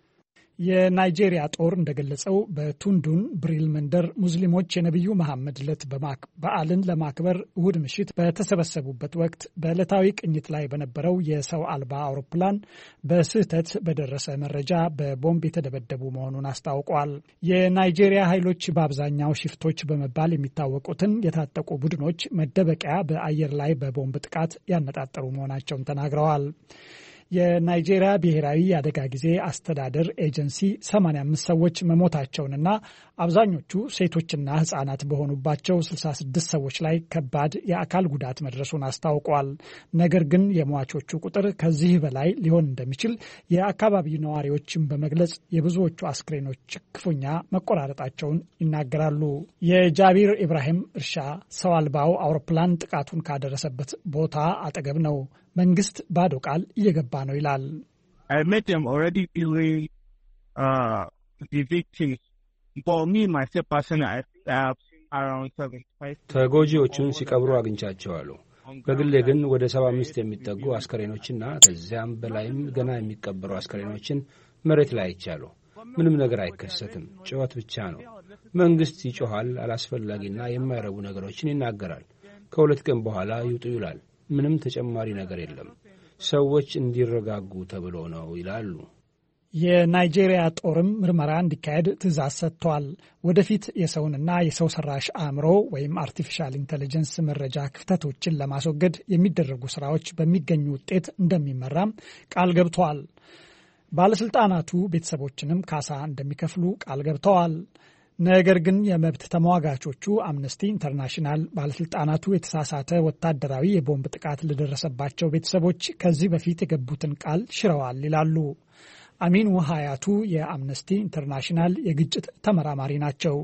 የናይጄሪያ ጦር እንደገለጸው በቱንዱን ብሪል መንደር ሙስሊሞች የነቢዩ መሐመድ ዕለት በዓልን ለማክበር እሁድ ምሽት በተሰበሰቡበት ወቅት በዕለታዊ ቅኝት ላይ በነበረው የሰው አልባ አውሮፕላን በስህተት በደረሰ መረጃ በቦምብ የተደበደቡ መሆኑን አስታውቋል። የናይጄሪያ ኃይሎች በአብዛኛው ሽፍቶች በመባል የሚታወቁትን የታጠቁ ቡድኖች መደበቂያ በአየር ላይ በቦምብ ጥቃት ያነጣጠሩ መሆናቸውን ተናግረዋል። የናይጄሪያ ብሔራዊ የአደጋ ጊዜ አስተዳደር ኤጀንሲ ሰማንያ አምስት ሰዎች መሞታቸውንና አብዛኞቹ ሴቶችና ሕጻናት በሆኑባቸው ስልሳ ስድስት ሰዎች ላይ ከባድ የአካል ጉዳት መድረሱን አስታውቋል። ነገር ግን የሟቾቹ ቁጥር ከዚህ በላይ ሊሆን እንደሚችል የአካባቢው ነዋሪዎችን በመግለጽ የብዙዎቹ አስክሬኖች ክፉኛ መቆራረጣቸውን ይናገራሉ። የጃቢር ኢብራሂም እርሻ ሰው አልባው አውሮፕላን ጥቃቱን ካደረሰበት ቦታ አጠገብ ነው። መንግስት ባዶ ቃል እየገባ ነው ይላል። ተጎጂዎቹን ሲቀብሩ አግኝቻቸዋለሁ። በግሌ ግን ወደ ሰባ አምስት የሚጠጉ አስከሬኖችና ከዚያም በላይም ገና የሚቀበሩ አስከሬኖችን መሬት ላይ አይቻለሁ። ምንም ነገር አይከሰትም፣ ጩኸት ብቻ ነው። መንግስት ይጮኻል፣ አላስፈላጊና የማይረቡ ነገሮችን ይናገራል። ከሁለት ቀን በኋላ ይውጡ ይላል። ምንም ተጨማሪ ነገር የለም። ሰዎች እንዲረጋጉ ተብሎ ነው ይላሉ። የናይጄሪያ ጦርም ምርመራ እንዲካሄድ ትዕዛዝ ሰጥቷል። ወደፊት የሰውንና የሰው ሰራሽ አእምሮ ወይም አርቲፊሻል ኢንተለጀንስ መረጃ ክፍተቶችን ለማስወገድ የሚደረጉ ስራዎች በሚገኙ ውጤት እንደሚመራም ቃል ገብተዋል። ባለስልጣናቱ ቤተሰቦችንም ካሳ እንደሚከፍሉ ቃል ገብተዋል። ነገር ግን የመብት ተሟጋቾቹ አምነስቲ ኢንተርናሽናል ባለስልጣናቱ የተሳሳተ ወታደራዊ የቦምብ ጥቃት ለደረሰባቸው ቤተሰቦች ከዚህ በፊት የገቡትን ቃል ሽረዋል ይላሉ። አሚን ውሃያቱ የአምነስቲ ኢንተርናሽናል የግጭት ተመራማሪ ናቸው።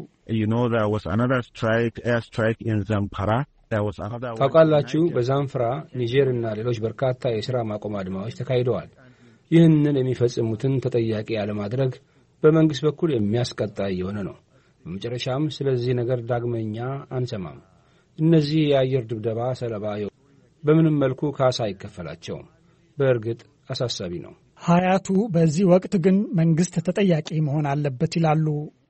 ታውቃላችሁ፣ በዛንፍራ ኒጀርና ሌሎች በርካታ የሥራ ማቆም አድማዎች ተካሂደዋል። ይህንን የሚፈጽሙትን ተጠያቂ ያለማድረግ በመንግሥት በኩል የሚያስቀጣ የሆነ ነው። በመጨረሻም ስለዚህ ነገር ዳግመኛ አንሰማም። እነዚህ የአየር ድብደባ ሰለባ በምንም መልኩ ካሳ አይከፈላቸውም። በእርግጥ አሳሳቢ ነው። ሀያቱ በዚህ ወቅት ግን መንግስት ተጠያቂ መሆን አለበት ይላሉ።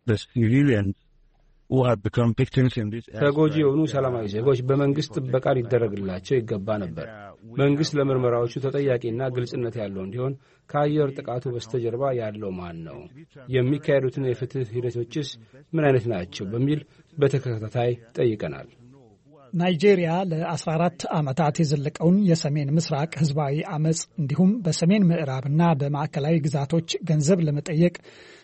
ተጎጂ የሆኑ ሰላማዊ ዜጎች በመንግስት ጥበቃ ሊደረግላቸው ይገባ ነበር። መንግስት ለምርመራዎቹ ተጠያቂና ግልጽነት ያለው እንዲሆን ከአየር ጥቃቱ በስተጀርባ ያለው ማን ነው? የሚካሄዱትን የፍትህ ሂደቶችስ ምን አይነት ናቸው? በሚል በተከታታይ ጠይቀናል። ናይጄሪያ ለአስራ አራት ዓመታት የዘለቀውን የሰሜን ምስራቅ ህዝባዊ አመጽ እንዲሁም በሰሜን ምዕራብና በማዕከላዊ ግዛቶች ገንዘብ ለመጠየቅ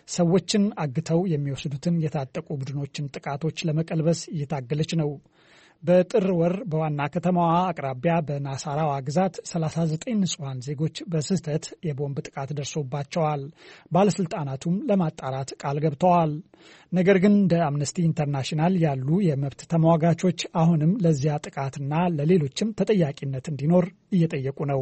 ሰዎችን አግተው የሚወስዱትን የታጠቁ ቡድኖችን ጥቃቶች ለመቀልበስ እየታገለች ነው። በጥር ወር በዋና ከተማዋ አቅራቢያ በናሳራዋ ግዛት ሰላሳ ዘጠኝ ንጹሃን ዜጎች በስህተት የቦምብ ጥቃት ደርሶባቸዋል። ባለስልጣናቱም ለማጣራት ቃል ገብተዋል። ነገር ግን እንደ አምነስቲ ኢንተርናሽናል ያሉ የመብት ተሟጋቾች አሁንም ለዚያ ጥቃትና ለሌሎችም ተጠያቂነት እንዲኖር እየጠየቁ ነው።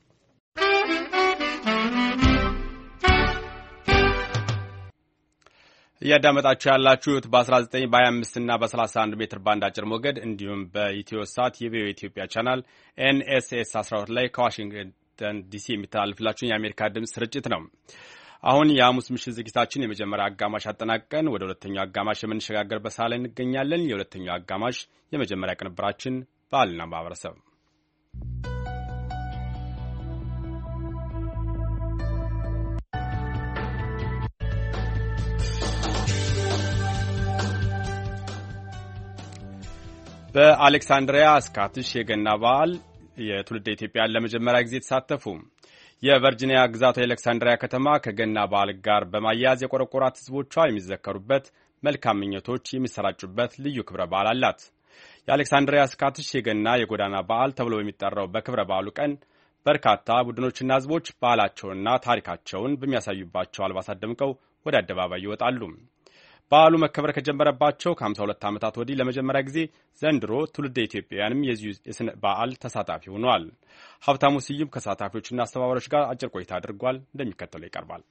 እያዳመጣችሁ ያላችሁት በ19 በ25 እና በ31 ሜትር ባንድ አጭር ሞገድ እንዲሁም በኢትዮ ሳት የቪኦኤ ኢትዮጵያ ቻናል ኤንኤስኤስ አስራ ሁለት ላይ ከዋሽንግተን ዲሲ የሚተላለፍላችሁን የአሜሪካ ድምፅ ስርጭት ነው። አሁን የሐሙስ ምሽት ዝግጅታችን የመጀመሪያ አጋማሽ አጠናቀን ወደ ሁለተኛው አጋማሽ የምንሸጋገርበት ሰዓት ላይ እንገኛለን። የሁለተኛው አጋማሽ የመጀመሪያ ቅንብራችን ባህልና ማህበረሰብ በአሌክሳንድሪያ ስካቲሽ የገና በዓል የትውልደ ኢትዮጵያን ለመጀመሪያ ጊዜ ተሳተፉ። የቨርጂኒያ ግዛቷ የአሌክሳንድሪያ ከተማ ከገና በዓል ጋር በማያያዝ የቆረቆራት ሕዝቦቿ የሚዘከሩበት፣ መልካም ምኞቶች የሚሰራጩበት ልዩ ክብረ በዓል አላት። የአሌክሳንድሪያ ስካቲሽ የገና የጎዳና በዓል ተብሎ በሚጠራው በክብረ በዓሉ ቀን በርካታ ቡድኖችና ሕዝቦች ባህላቸውንና ታሪካቸውን በሚያሳዩባቸው አልባሳት ደምቀው ወደ አደባባይ ይወጣሉ። በዓሉ መከበር ከጀመረባቸው ከሃምሳ ሁለት ዓመታት ወዲህ ለመጀመሪያ ጊዜ ዘንድሮ ትውልደ ኢትዮጵያውያንም የዚሁ የስነ በዓል ተሳታፊ ሆነዋል። ሀብታሙ ስዩም ከተሳታፊዎችና አስተባባሪዎች ጋር አጭር ቆይታ አድርጓል። እንደሚከተለው ይቀርባል።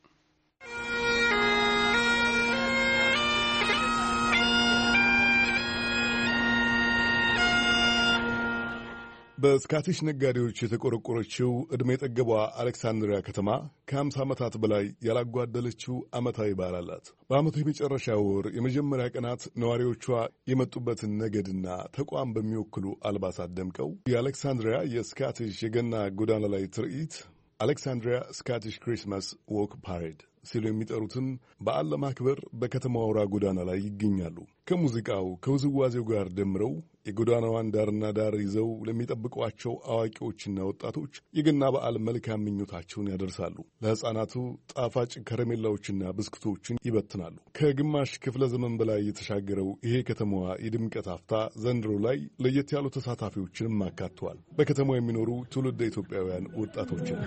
በስካቲሽ ነጋዴዎች የተቆረቆረችው ዕድሜ የጠገቧ አሌክሳንድሪያ ከተማ ከሃምሳ ዓመታት በላይ ያላጓደለችው ዓመታዊ በዓል አላት። በዓመቱ የመጨረሻ ወር የመጀመሪያ ቀናት ነዋሪዎቿ የመጡበትን ነገድና ተቋም በሚወክሉ አልባሳት ደምቀው የአሌክሳንድሪያ የስካቲሽ የገና ጎዳና ላይ ትርኢት አሌክሳንድሪያ ስካቲሽ ክሪስማስ ዎክ ፓሬድ ሲሉ የሚጠሩትን በዓል ለማክበር በከተማው አውራ ጎዳና ላይ ይገኛሉ። ከሙዚቃው ከውዝዋዜው ጋር ደምረው የጎዳናዋን ዳርና ዳር ይዘው ለሚጠብቋቸው አዋቂዎችና ወጣቶች የገና በዓል መልካም ምኞታቸውን ያደርሳሉ። ለሕፃናቱ ጣፋጭ ከረሜላዎችና ብስኩቶችን ይበትናሉ። ከግማሽ ክፍለ ዘመን በላይ የተሻገረው ይሄ ከተማዋ የድምቀት አፍታ ዘንድሮ ላይ ለየት ያሉ ተሳታፊዎችንም አካተዋል። በከተማው የሚኖሩ ትውልደ ኢትዮጵያውያን ወጣቶችን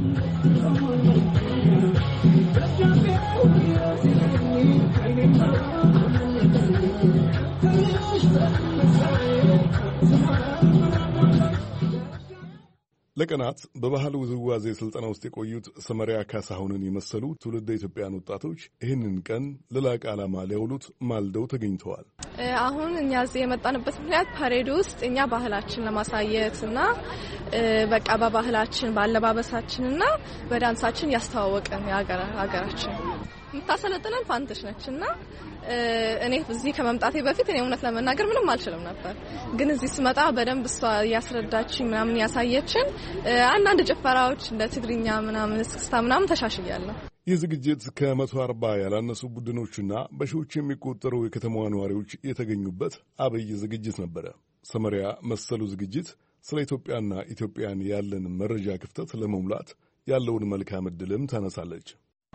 ለቀናት በባህል ውዝዋዜ ስልጠና ውስጥ የቆዩት ሰመሪያ ካሳሁንን የመሰሉ ትውልደ ኢትዮጵያውያን ወጣቶች ይህንን ቀን ለላቀ ዓላማ ሊያውሉት ማልደው ተገኝተዋል። አሁን እኛ እዚህ የመጣንበት ምክንያት ፓሬድ ውስጥ እኛ ባህላችን ለማሳየት እና በቃ በባህላችን በአለባበሳችንና በዳንሳችን ያስተዋወቀን የሀገራችን የምታሰለጥነን ፋንትሽ ነች እና እኔ እዚህ ከመምጣቴ በፊት እኔ እውነት ለመናገር ምንም አልችልም ነበር። ግን እዚህ ስመጣ በደንብ እሷ እያስረዳችኝ ምናምን ያሳየችን አንዳንድ ጭፈራዎች እንደ ትግርኛ ምናምን እስክስታ ምናምን ተሻሽያለሁ። ይህ ዝግጅት ከመቶ አርባ ያላነሱ ቡድኖችና በሺዎች የሚቆጠሩ የከተማዋ ነዋሪዎች የተገኙበት አብይ ዝግጅት ነበረ። ሰመሪያ መሰሉ ዝግጅት ስለ ኢትዮጵያና ኢትዮጵያን ያለን መረጃ ክፍተት ለመሙላት ያለውን መልካም ዕድልም ታነሳለች።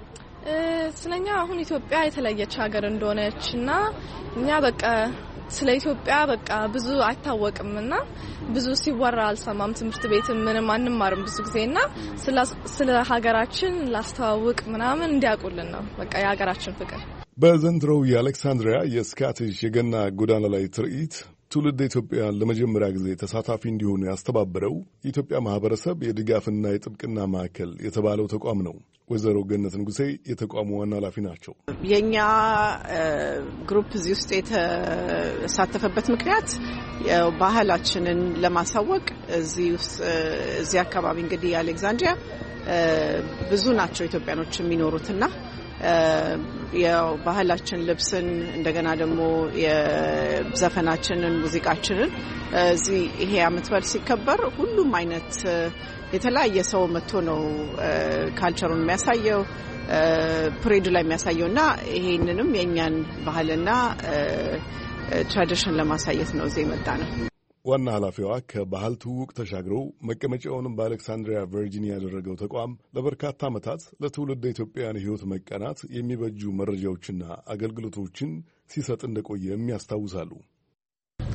ስለኛ አሁን ኢትዮጵያ የተለየች ሀገር እንደሆነችና እኛ በቃ ስለ ኢትዮጵያ በቃ ብዙ አይታወቅምና ብዙ ሲወራ አልሰማም። ትምህርት ቤት ምንም አንማርም ብዙ ጊዜና ስለ ሀገራችን ላስተዋውቅ ምናምን እንዲያውቁልን ነው በቃ የሀገራችን ፍቅር። በዘንድሮው የአሌክሳንድሪያ የስካቲሽ የገና ጎዳና ላይ ትርኢት ትውልድ ኢትዮጵያውያን ለመጀመሪያ ጊዜ ተሳታፊ እንዲሆኑ ያስተባበረው የኢትዮጵያ ማህበረሰብ የድጋፍና የጥብቅና ማዕከል የተባለው ተቋም ነው። ወይዘሮ ገነት ንጉሴ የተቋሙ ዋና ኃላፊ ናቸው። የኛ ግሩፕ እዚህ ውስጥ የተሳተፈበት ምክንያት ባህላችንን ለማሳወቅ እዚህ ውስጥ እዚህ አካባቢ እንግዲህ አሌክሳንድሪያ ብዙ ናቸው ኢትዮጵያኖች የሚኖሩትና ያው ባህላችን ልብስን እንደገና ደግሞ የዘፈናችንን ሙዚቃችንን እዚህ ይሄ ዓመት በዓል ሲከበር ሁሉም አይነት የተለያየ ሰው መጥቶ ነው ካልቸሩን የሚያሳየው ፕሬዱ ላይ የሚያሳየውና ይሄንንም የኛን ባህልና ትራዲሽን ለማሳየት ነው እዚህ የመጣ ነው። ዋና ኃላፊዋ ከባህል ትውውቅ ተሻግረው መቀመጫውንም በአሌክሳንድሪያ ቨርጂኒያ ያደረገው ተቋም ለበርካታ ዓመታት ለትውልደ ኢትዮጵያውያን ሕይወት መቀናት የሚበጁ መረጃዎችና አገልግሎቶችን ሲሰጥ እንደቆየም ያስታውሳሉ።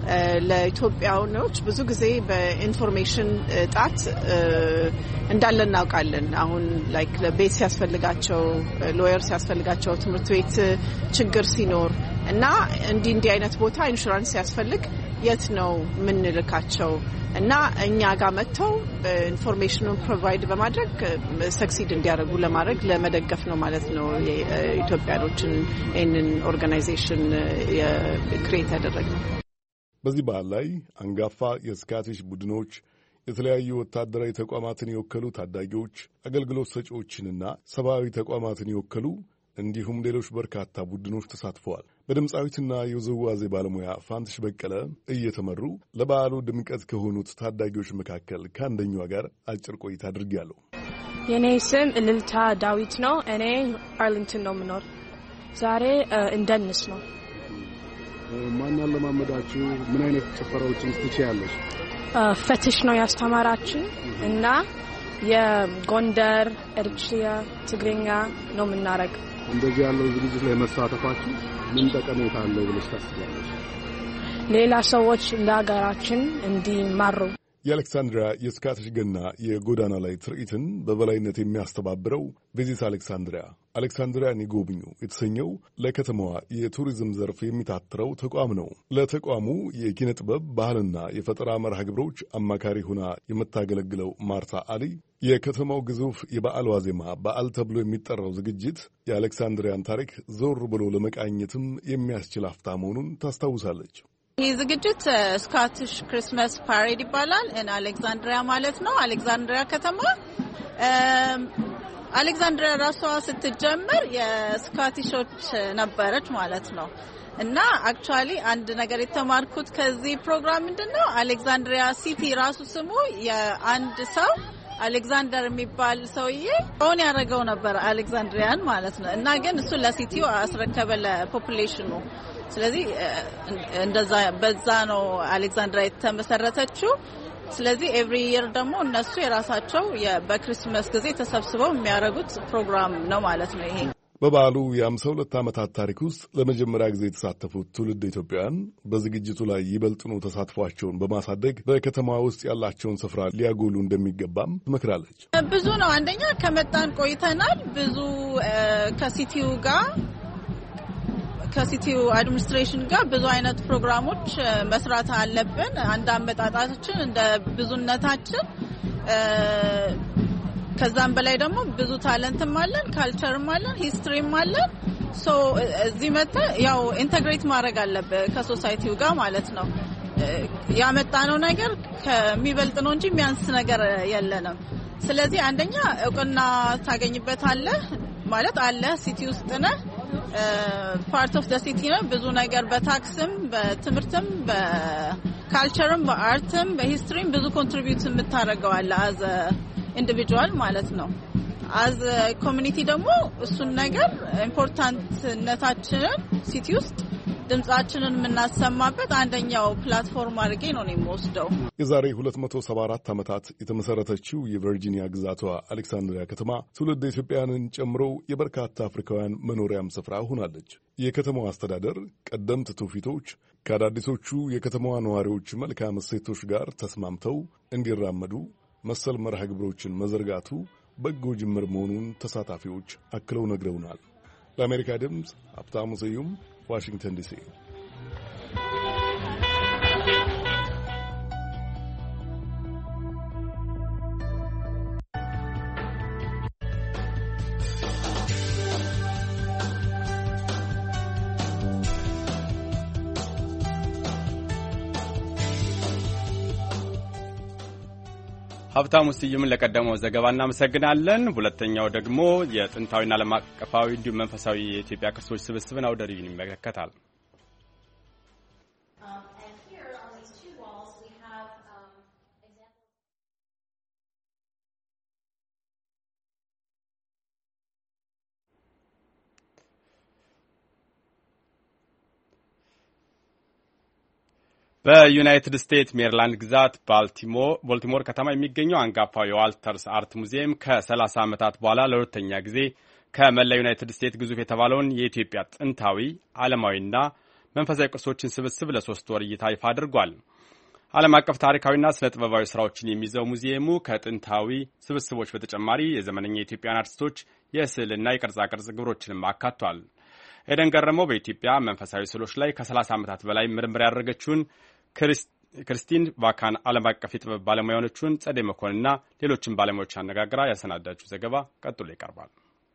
ለኢትዮጵያውያኖች ብዙ ጊዜ በኢንፎርሜሽን ጣት እንዳለ እናውቃለን። አሁን ላይክ ለቤት ሲያስፈልጋቸው ሎየር ሲያስፈልጋቸው ትምህርት ቤት ችግር ሲኖር እና እንዲህ እንዲህ አይነት ቦታ ኢንሹራንስ ሲያስፈልግ የት ነው ምንልካቸው እና እኛ ጋር መጥተው ኢንፎርሜሽኑን ፕሮቫይድ በማድረግ ሰክሲድ እንዲያደርጉ ለማድረግ ለመደገፍ ነው ማለት ነው የኢትዮጵያኖችን ይህንን ኦርጋናይዜሽን ክሬት ያደረግነው። በዚህ በዓል ላይ አንጋፋ የስካቲሽ ቡድኖች፣ የተለያዩ ወታደራዊ ተቋማትን የወከሉ ታዳጊዎች፣ አገልግሎት ሰጪዎችንና ሰብአዊ ተቋማትን የወከሉ እንዲሁም ሌሎች በርካታ ቡድኖች ተሳትፈዋል። በድምፃዊትና የውዝዋዜ ባለሙያ ፋንትሽ በቀለ እየተመሩ ለበዓሉ ድምቀት ከሆኑት ታዳጊዎች መካከል ከአንደኛዋ ጋር አጭር ቆይታ አድርጌያለሁ። የኔ ስም እልልታ ዳዊት ነው። እኔ አርሊንግተን ነው የምኖር። ዛሬ እንደንስ ነው። ማን ያለማመዳችሁ? ምን አይነት ጭፈራዎችን ትችያለሽ? ፈትሽ ነው ያስተማራችን እና የጎንደር፣ ኤርትሪያ፣ ትግርኛ ነው የምናረግ። እንደዚህ ያለው ዝግጅት ላይ መሳተፋችሁ ምን ጠቀሜታ አለው ብለሽ ታስባለሽ? ሌላ ሰዎች ለሀገራችን እንዲማሩ። የአሌክሳንድሪያ የስካቲሽ ገና የጎዳና ላይ ትርኢትን በበላይነት የሚያስተባብረው ቪዚት አሌክሳንድሪያ አሌክሳንድሪያን ይጎብኙ የተሰኘው ለከተማዋ የቱሪዝም ዘርፍ የሚታትረው ተቋም ነው። ለተቋሙ የኪነ ጥበብ ባህልና የፈጠራ መርሃ ግብሮች አማካሪ ሆና የምታገለግለው ማርታ አሊ የከተማው ግዙፍ የበዓል ዋዜማ በዓል ተብሎ የሚጠራው ዝግጅት የአሌክሳንድሪያን ታሪክ ዞር ብሎ ለመቃኘትም የሚያስችል አፍታ መሆኑን ታስታውሳለች። ይህ ዝግጅት ስካቲሽ ክሪስማስ ፓሬድ ይባላል። እና አሌክሳንድሪያ ማለት ነው። አሌክሳንድሪያ ከተማ አሌክሳንድሪያ ራሷ ስትጀምር የስካቲሾች ነበረች ማለት ነው። እና አክቹአሊ አንድ ነገር የተማርኩት ከዚህ ፕሮግራም ምንድነው አሌክሳንድሪያ ሲቲ ራሱ ስሙ የአንድ ሰው አሌክሳንደር የሚባል ሰውዬ ኦን ያደረገው ነበር አሌክሳንድሪያን ማለት ነው። እና ግን እሱ ለሲቲው አስረከበ ለፖፑሌሽኑ። ስለዚህ እንደዛ በዛ ነው አሌክሳንድሪያ የተመሰረተችው። ስለዚህ ኤቭሪ ይር ደግሞ እነሱ የራሳቸው በክሪስማስ ጊዜ ተሰብስበው የሚያደርጉት ፕሮግራም ነው ማለት ነው። ይሄ በበዓሉ የአምሳ ሁለት ዓመታት ታሪክ ውስጥ ለመጀመሪያ ጊዜ የተሳተፉት ትውልድ ኢትዮጵያውያን በዝግጅቱ ላይ ይበልጥኑ ተሳትፏቸውን በማሳደግ በከተማዋ ውስጥ ያላቸውን ስፍራ ሊያጎሉ እንደሚገባም ትመክራለች። ብዙ ነው። አንደኛ ከመጣን ቆይተናል። ብዙ ከሲቲው ጋር ከሲቲው አድሚኒስትሬሽን ጋር ብዙ አይነት ፕሮግራሞች መስራት አለብን። አንድ አመጣጣችን እንደ ብዙነታችን ከዛም በላይ ደግሞ ብዙ ታለንትም አለን፣ ካልቸርም አለን፣ ሂስትሪም አለን። ሶ እዚህ መጣ ያው ኢንተግሬት ማድረግ አለበት ከሶሳይቲው ጋር ማለት ነው። ያመጣነው ነገር ከሚበልጥ ነው እንጂ የሚያንስ ነገር የለንም። ስለዚህ አንደኛ እውቅና ታገኝበታለህ ማለት አለ ሲቲ ውስጥ ነህ ፓርት ኦፍ ዘ ሲቲ ነው። ብዙ ነገር በታክስም በትምህርትም በካልቸርም በአርትም በሂስትሪም ብዙ ኮንትሪቢዩት የምታደርገው አለ አዝ ኢንዲቪጁዋል ማለት ነው። አዝ ኮሚኒቲ ደግሞ እሱን ነገር ኢምፖርታንትነታችንን ሲቲ ውስጥ ድምጻችንን የምናሰማበት አንደኛው ፕላትፎርም አድርጌ ነው የምወስደው። የዛሬ ሁለት መቶ ሰባ አራት ዓመታት የተመሰረተችው የቨርጂኒያ ግዛቷ አሌክሳንድሪያ ከተማ ትውልድ ኢትዮጵያውያንን ጨምሮ የበርካታ አፍሪካውያን መኖሪያም ስፍራ ሆናለች። የከተማዋ አስተዳደር ቀደምት ትውፊቶች ከአዳዲሶቹ የከተማዋ ነዋሪዎች መልካም እሴቶች ጋር ተስማምተው እንዲራመዱ መሰል መርሃ ግብሮችን መዘርጋቱ በጎ ጅምር መሆኑን ተሳታፊዎች አክለው ነግረውናል። ለአሜሪካ ድምፅ ሀብታሙ ስዩም ዋሽንግተን ዲሲ። ሀብታሙ ስዩምን ለቀደመው ዘገባ እናመሰግናለን። ሁለተኛው ደግሞ የጥንታዊና ዓለም አቀፋዊ እንዲሁም መንፈሳዊ የኢትዮጵያ ቅርሶች ስብስብን አውደ ርዕይን ይመለከታል። በዩናይትድ ስቴትስ ሜሪላንድ ግዛት ባልቲሞር ከተማ የሚገኘው አንጋፋው የዋልተርስ አርት ሙዚየም ከሰላሳ ዓመታት በኋላ ለሁለተኛ ጊዜ ከመላ ዩናይትድ ስቴትስ ግዙፍ የተባለውን የኢትዮጵያ ጥንታዊ ዓለማዊና መንፈሳዊ ቅርሶችን ስብስብ ለሶስት ወር እይታ ይፋ አድርጓል። ዓለም አቀፍ ታሪካዊና ስነ ጥበባዊ ስራዎችን የሚይዘው ሙዚየሙ ከጥንታዊ ስብስቦች በተጨማሪ የዘመነኛ የኢትዮጵያን አርቲስቶች የስዕልና የቅርጻ ቅርጽ ግብሮችንም አካቷል። ኤደን ገረመው በኢትዮጵያ መንፈሳዊ ስዕሎች ላይ ከሰላሳ ዓመታት በላይ ምርምር ያደረገችውን ክርስቲን ቫካን ዓለም አቀፍ የጥበብ ባለሙያ የሆነችውን ጸደይ መኮንንና ሌሎችን ባለሙያዎች አነጋግራ ያሰናዳችው ዘገባ ቀጥሎ ይቀርባል።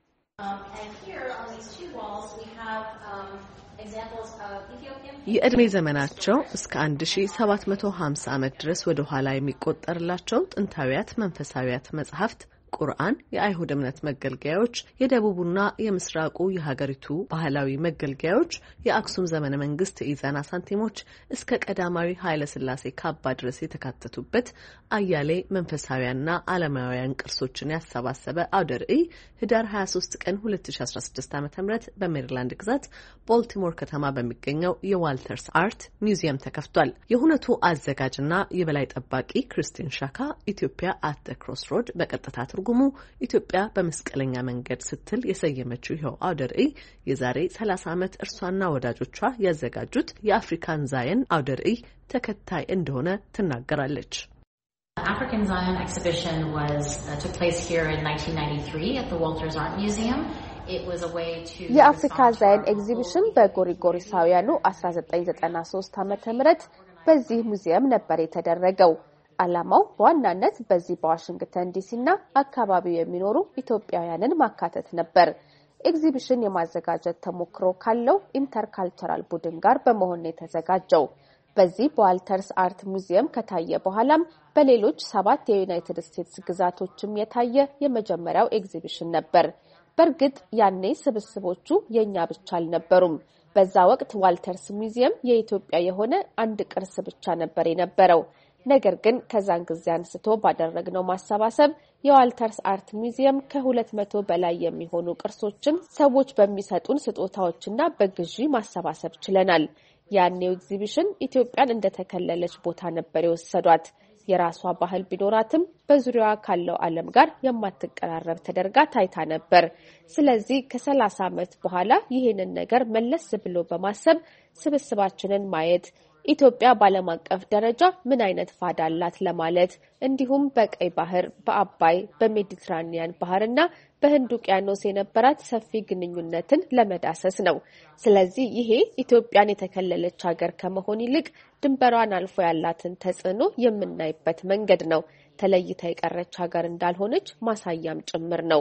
የዕድሜ ዘመናቸው እስከ አንድ ሺህ ሰባት መቶ ሀምሳ ዓመት ድረስ ወደ ኋላ የሚቆጠርላቸው ጥንታዊያት መንፈሳዊያት መጻሕፍት ቁርአን፣ የአይሁድ እምነት መገልገያዎች፣ የደቡቡና የምስራቁ የሀገሪቱ ባህላዊ መገልገያዎች፣ የአክሱም ዘመነ መንግስት የኢዛና ሳንቲሞች እስከ ቀዳማዊ ኃይለ ሥላሴ ካባ ድረስ የተካተቱበት አያሌ መንፈሳዊያንና ዓለማውያን ቅርሶችን ያሰባሰበ አውደ ርዕይ ህዳር ሀያ ሶስት ቀን ሁለት ሺ አስራ ስድስት ዓ ም በሜሪላንድ ግዛት ቦልቲሞር ከተማ በሚገኘው የዋልተርስ አርት ሚውዚየም ተከፍቷል። የሁነቱ አዘጋጅና የበላይ ጠባቂ ክርስቲን ሻካ ኢትዮጵያ አት ዘ ክሮስሮድ በቀጥታ ትርጉሙ ኢትዮጵያ በመስቀለኛ መንገድ ስትል የሰየመችው ይኸው አውደ ርዕይ የዛሬ ሰላሳ ዓመት እርሷና ወዳጆቿ ያዘጋጁት የአፍሪካን ዛየን አውደ ርዕይ ተከታይ እንደሆነ ትናገራለች። African Zion exhibition was uh, took place here in nineteen ninety-three at the Walters Art Museum. It was a way to የአፍሪካ ዛይን ኤግዚቢሽን በጎሪጎሪሳውያኑ አስራ ዘጠኝ ዘጠና ሶስት ዓመተ ምህረት በዚህ ሙዚየም ነበር የተደረገው። ዓላማው በዋናነት በዚህ በዋሽንግተን ዲሲና አካባቢው የሚኖሩ ኢትዮጵያውያንን ማካተት ነበር። ኤግዚቢሽን የማዘጋጀት ተሞክሮ ካለው ኢንተርካልቸራል ቡድን ጋር በመሆን የተዘጋጀው በዚህ በዋልተርስ አርት ሙዚየም ከታየ በኋላም በሌሎች ሰባት የዩናይትድ ስቴትስ ግዛቶችም የታየ የመጀመሪያው ኤግዚቢሽን ነበር። በእርግጥ ያኔ ስብስቦቹ የኛ ብቻ አልነበሩም። በዛ ወቅት ዋልተርስ ሙዚየም የኢትዮጵያ የሆነ አንድ ቅርስ ብቻ ነበር የነበረው። ነገር ግን ከዛን ጊዜ አንስቶ ባደረግነው ማሰባሰብ የዋልተርስ አርት ሙዚየም ከሁለት መቶ በላይ የሚሆኑ ቅርሶችን ሰዎች በሚሰጡን ስጦታዎችና በግዢ ማሰባሰብ ችለናል። ያኔው ኤግዚቢሽን ኢትዮጵያን እንደተከለለች ቦታ ነበር የወሰዷት። የራሷ ባህል ቢኖራትም በዙሪያዋ ካለው ዓለም ጋር የማትቀራረብ ተደርጋ ታይታ ነበር። ስለዚህ ከሰላሳ ዓመት በኋላ ይሄንን ነገር መለስ ብሎ በማሰብ ስብስባችንን ማየት ኢትዮጵያ በዓለም አቀፍ ደረጃ ምን አይነት ፋዳ አላት ለማለት እንዲሁም በቀይ ባህር፣ በአባይ፣ በሜዲትራኒያን ባህርና በህንድ ውቅያኖስ የነበራት ሰፊ ግንኙነትን ለመዳሰስ ነው። ስለዚህ ይሄ ኢትዮጵያን የተከለለች ሀገር ከመሆን ይልቅ ድንበሯን አልፎ ያላትን ተጽዕኖ የምናይበት መንገድ ነው። ተለይታ የቀረች ሀገር እንዳልሆነች ማሳያም ጭምር ነው።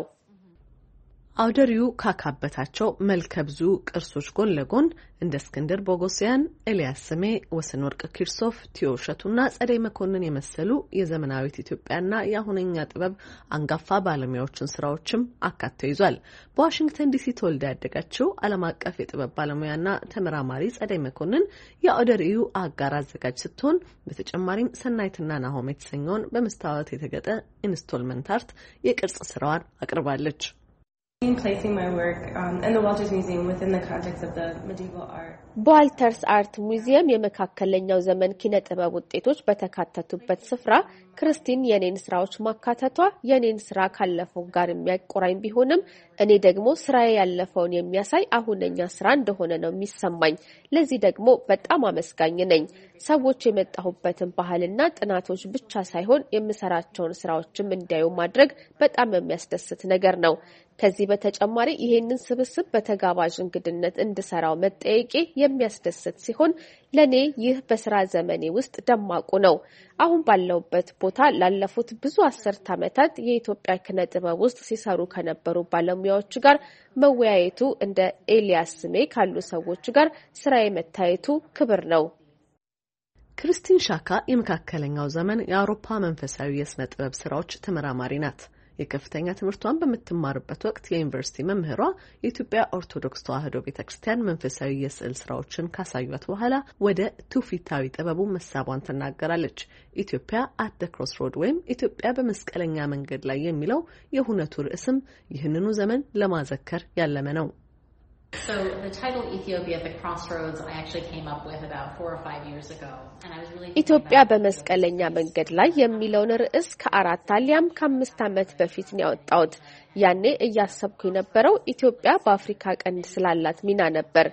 አውደሪው ካካበታቸው መልከ ብዙ ቅርሶች ጎን ለጎን እንደ እስክንድር ቦጎሲያን፣ ኤልያስ ስሜ፣ ወሰን ወርቅ ኪርሶፍ፣ ቲዮሸቱና ጸደይ መኮንን የመሰሉ የዘመናዊት ኢትዮጵያና የአሁነኛ ጥበብ አንጋፋ ባለሙያዎችን ስራዎችም አካቶ ይዟል። በዋሽንግተን ዲሲ ተወልዳ ያደገችው ዓለም አቀፍ የጥበብ ባለሙያና ተመራማሪ ጸደይ መኮንን የአውደሪው አጋር አዘጋጅ ስትሆን በተጨማሪም ሰናይትና ናሆም የተሰኘውን በመስታወት የተገጠ ኢንስቶልመንት አርት የቅርጽ ስራዋን አቅርባለች። placing my work um, in the Walters Museum within the context of the medieval art. በዋልተርስ አርት ሙዚየም የመካከለኛው ዘመን ኪነ ጥበብ ውጤቶች በተካተቱበት ስፍራ ክርስቲን የኔን ስራዎች ማካተቷ የኔን ስራ ካለፈው ጋር የሚያቆራኝ ቢሆንም እኔ ደግሞ ስራዬ ያለፈውን የሚያሳይ አሁንኛ ስራ እንደሆነ ነው የሚሰማኝ። ለዚህ ደግሞ በጣም አመስጋኝ ነኝ። ሰዎች የመጣሁበትን ባህልና ጥናቶች ብቻ ሳይሆን የምሰራቸውን ስራዎችም እንዲያዩ ማድረግ በጣም የሚያስደስት ነገር ነው። ከዚህ በተጨማሪ ይሄንን ስብስብ በተጋባዥ እንግድነት እንድሰራው መጠየቄ የሚያስደስት ሲሆን ለኔ ይህ በስራ ዘመኔ ውስጥ ደማቁ ነው። አሁን ባለውበት ቦታ ላለፉት ብዙ አስርት ዓመታት የኢትዮጵያ ኪነ ጥበብ ውስጥ ሲሰሩ ከነበሩ ባለሙያዎች ጋር መወያየቱ እንደ ኤልያስ ስሜ ካሉ ሰዎች ጋር ስራዬ መታየቱ ክብር ነው። ክርስቲን ሻካ የመካከለኛው ዘመን የአውሮፓ መንፈሳዊ የስነ ጥበብ ስራዎች ተመራማሪ ናት። የከፍተኛ ትምህርቷን በምትማርበት ወቅት የዩኒቨርሲቲ መምህሯ የኢትዮጵያ ኦርቶዶክስ ተዋሕዶ ቤተክርስቲያን መንፈሳዊ የስዕል ስራዎችን ካሳዩት በኋላ ወደ ትውፊታዊ ጥበቡ መሳቧን ትናገራለች። ኢትዮጵያ አት ዘ ክሮስሮድ ወይም ኢትዮጵያ በመስቀለኛ መንገድ ላይ የሚለው የሁነቱ ርዕስም ይህንኑ ዘመን ለማዘከር ያለመ ነው። So the title Ethiopia at the Crossroads I actually came up with about four or five years ago and I was really ኢትዮጵያ በመስቀለኛ መንገድ ላይ የሚለውን ርዕስ ከአራት አሊያም ከአምስት ዓመት በፊት ነው ያወጣሁት። ያኔ እያሰብኩ የነበረው ኢትዮጵያ በአፍሪካ ቀንድ ስላላት ሚና ነበር።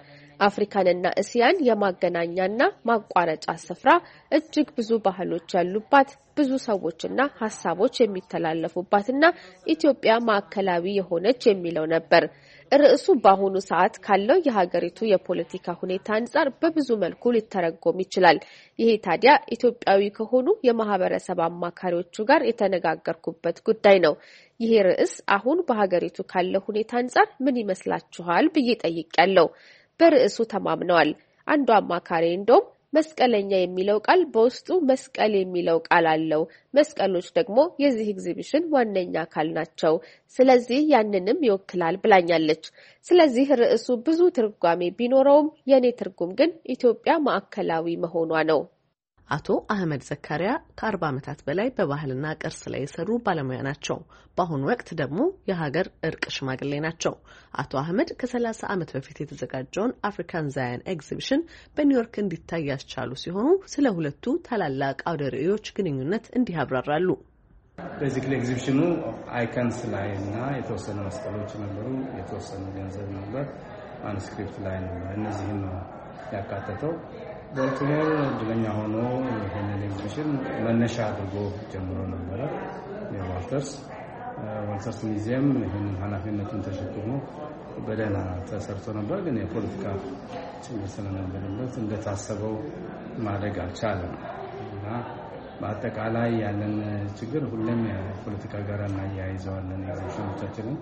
አፍሪካንና እስያን የማገናኛና ማቋረጫ ስፍራ እጅግ ብዙ ባህሎች ያሉባት ብዙ ሰዎችና ሐሳቦች የሚተላለፉባትና ኢትዮጵያ ማዕከላዊ የሆነች የሚለው ነበር። ርዕሱ በአሁኑ ሰዓት ካለው የሀገሪቱ የፖለቲካ ሁኔታ አንጻር በብዙ መልኩ ሊተረጎም ይችላል። ይሄ ታዲያ ኢትዮጵያዊ ከሆኑ የማህበረሰብ አማካሪዎቹ ጋር የተነጋገርኩበት ጉዳይ ነው። ይሄ ርዕስ አሁን በሀገሪቱ ካለው ሁኔታ አንጻር ምን ይመስላችኋል ብዬ ጠይቄያለሁ። በርዕሱ ተማምነዋል። አንዱ አማካሪ እንደውም መስቀለኛ የሚለው ቃል በውስጡ መስቀል የሚለው ቃል አለው። መስቀሎች ደግሞ የዚህ ኤግዚቢሽን ዋነኛ አካል ናቸው። ስለዚህ ያንንም ይወክላል ብላኛለች። ስለዚህ ርዕሱ ብዙ ትርጓሜ ቢኖረውም የኔ ትርጉም ግን ኢትዮጵያ ማዕከላዊ መሆኗ ነው። አቶ አህመድ ዘካሪያ ከአርባ ዓመታት በላይ በባህልና ቅርስ ላይ የሰሩ ባለሙያ ናቸው። በአሁኑ ወቅት ደግሞ የሀገር እርቅ ሽማግሌ ናቸው። አቶ አህመድ ከሰላሳ ዓመት በፊት የተዘጋጀውን አፍሪካን ዛያን ኤግዚቢሽን በኒውዮርክ እንዲታይ ያስቻሉ ሲሆኑ ስለ ሁለቱ ታላላቅ አውደ ርዕዮች ግንኙነት እንዲህ ያብራራሉ። ቤዚክሊ ኤግዚቢሽኑ አይከንስ ላይ እና የተወሰኑ መስቀሎች ነበሩ፣ የተወሰኑ ገንዘብ ነበር፣ ማኑስክሪፕት ላይ ነበር። እነዚህን ነው ያካተተው። ቦልቲሞር እድለኛ ሆኖ ይህንን ኤግዚቢሽን መነሻ አድርጎ ጀምሮ ነበረ። የዋልተርስ ዋልተርስ ሙዚየም ይህንን ኃላፊነቱን ተሸክሞ በደህና ተሰርቶ ነበር። ግን የፖለቲካ ችግር ስለነበረበት እንደታሰበው ማደግ አልቻለም እና በአጠቃላይ ያለን ችግር ሁሌም የፖለቲካ ጋር እናያይዘዋለን። ኤግዚቢሽኖቻችንን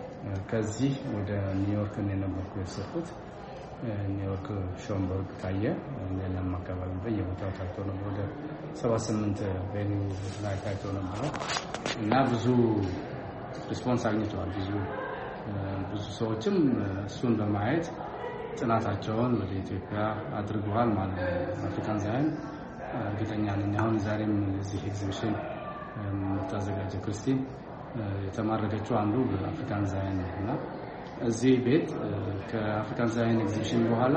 ከዚህ ወደ ኒውዮርክ የነበርኩ የወሰድኩት ኒውዮርክ ሾምበርግ ታየ። ሌላም አካባቢ በየቦታው ታይቶ ነበር። ወደ ሰባ ስምንት ቬኒው ላይ ታይቶ ነበር እና ብዙ ሪስፖንስ አግኝተዋል። ብዙ ብዙ ሰዎችም እሱን በማየት ጥናታቸውን ወደ ኢትዮጵያ አድርገዋል ማለት ነው። አፍሪካን ዛያን እርግጠኛ ነኝ አሁን ዛሬም እዚህ ኤግዚቢሽን የምታዘጋጀው ክርስቲን የተማረከችው አንዱ በአፍሪካን ዛያን እና እዚህ ቤት ከአፍሪካን ዛያን ኤግዚቢሽን በኋላ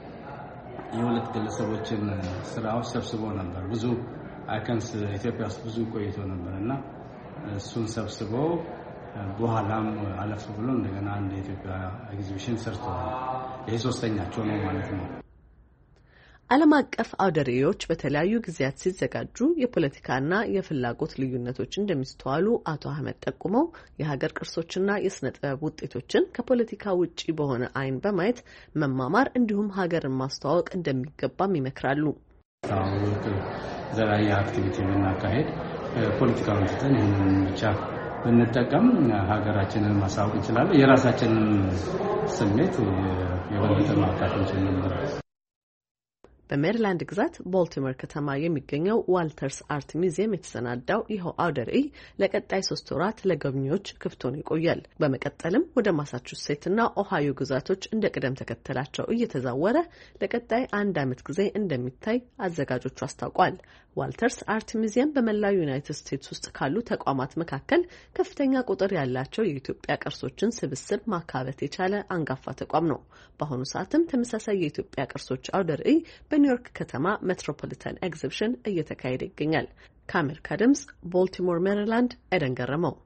የሁለት ግለሰቦችን ስራዎች ሰብስቦ ነበር። ብዙ አይከንስ ኢትዮጵያ ውስጥ ብዙ ቆይቶ ነበር እና እሱን ሰብስቦ በኋላም አለፍ ብሎ እንደገና አንድ የኢትዮጵያ ኤግዚቢሽን ሰርተዋል። ይሄ ሶስተኛቸው ነው ማለት ነው። ዓለም አቀፍ አውደ ርዕዮች በተለያዩ ጊዜያት ሲዘጋጁ የፖለቲካና የፍላጎት ልዩነቶች እንደሚስተዋሉ አቶ አህመድ ጠቁመው የሀገር ቅርሶችና የስነ ጥበብ ውጤቶችን ከፖለቲካ ውጪ በሆነ አይን በማየት መማማር እንዲሁም ሀገርን ማስተዋወቅ እንደሚገባም ይመክራሉ። ዘራያ አክቲቪቲ ብናካሄድ ፖለቲካውን ትተን ይህንን ብቻ ብንጠቀም ሀገራችንን ማሳወቅ እንችላለን። የራሳችንን ስሜት የበለጠ ማካፈል እንችላለን። በሜሪላንድ ግዛት ቦልቲሞር ከተማ የሚገኘው ዋልተርስ አርት ሚውዚየም የተሰናዳው ይኸው አውደ ርዕይ ለቀጣይ ሶስት ወራት ለጎብኚዎች ክፍት ሆኖ ይቆያል። በመቀጠልም ወደ ማሳቹሴትና ኦሃዮ ግዛቶች እንደ ቅደም ተከተላቸው እየተዛወረ ለቀጣይ አንድ ዓመት ጊዜ እንደሚታይ አዘጋጆቹ አስታውቋል። ዋልተርስ አርት ሚውዚየም በመላው ዩናይትድ ስቴትስ ውስጥ ካሉ ተቋማት መካከል ከፍተኛ ቁጥር ያላቸው የኢትዮጵያ ቅርሶችን ስብስብ ማካበት የቻለ አንጋፋ ተቋም ነው። በአሁኑ ሰዓትም ተመሳሳይ የኢትዮጵያ ቅርሶች አውደ ርዕይ በኒውዮርክ ከተማ ሜትሮፖሊታን ኤግዚቢሽን እየተካሄደ ይገኛል። ከአሜሪካ ድምጽ ቦልቲሞር ሜሪላንድ፣ ኤደን ገረመው።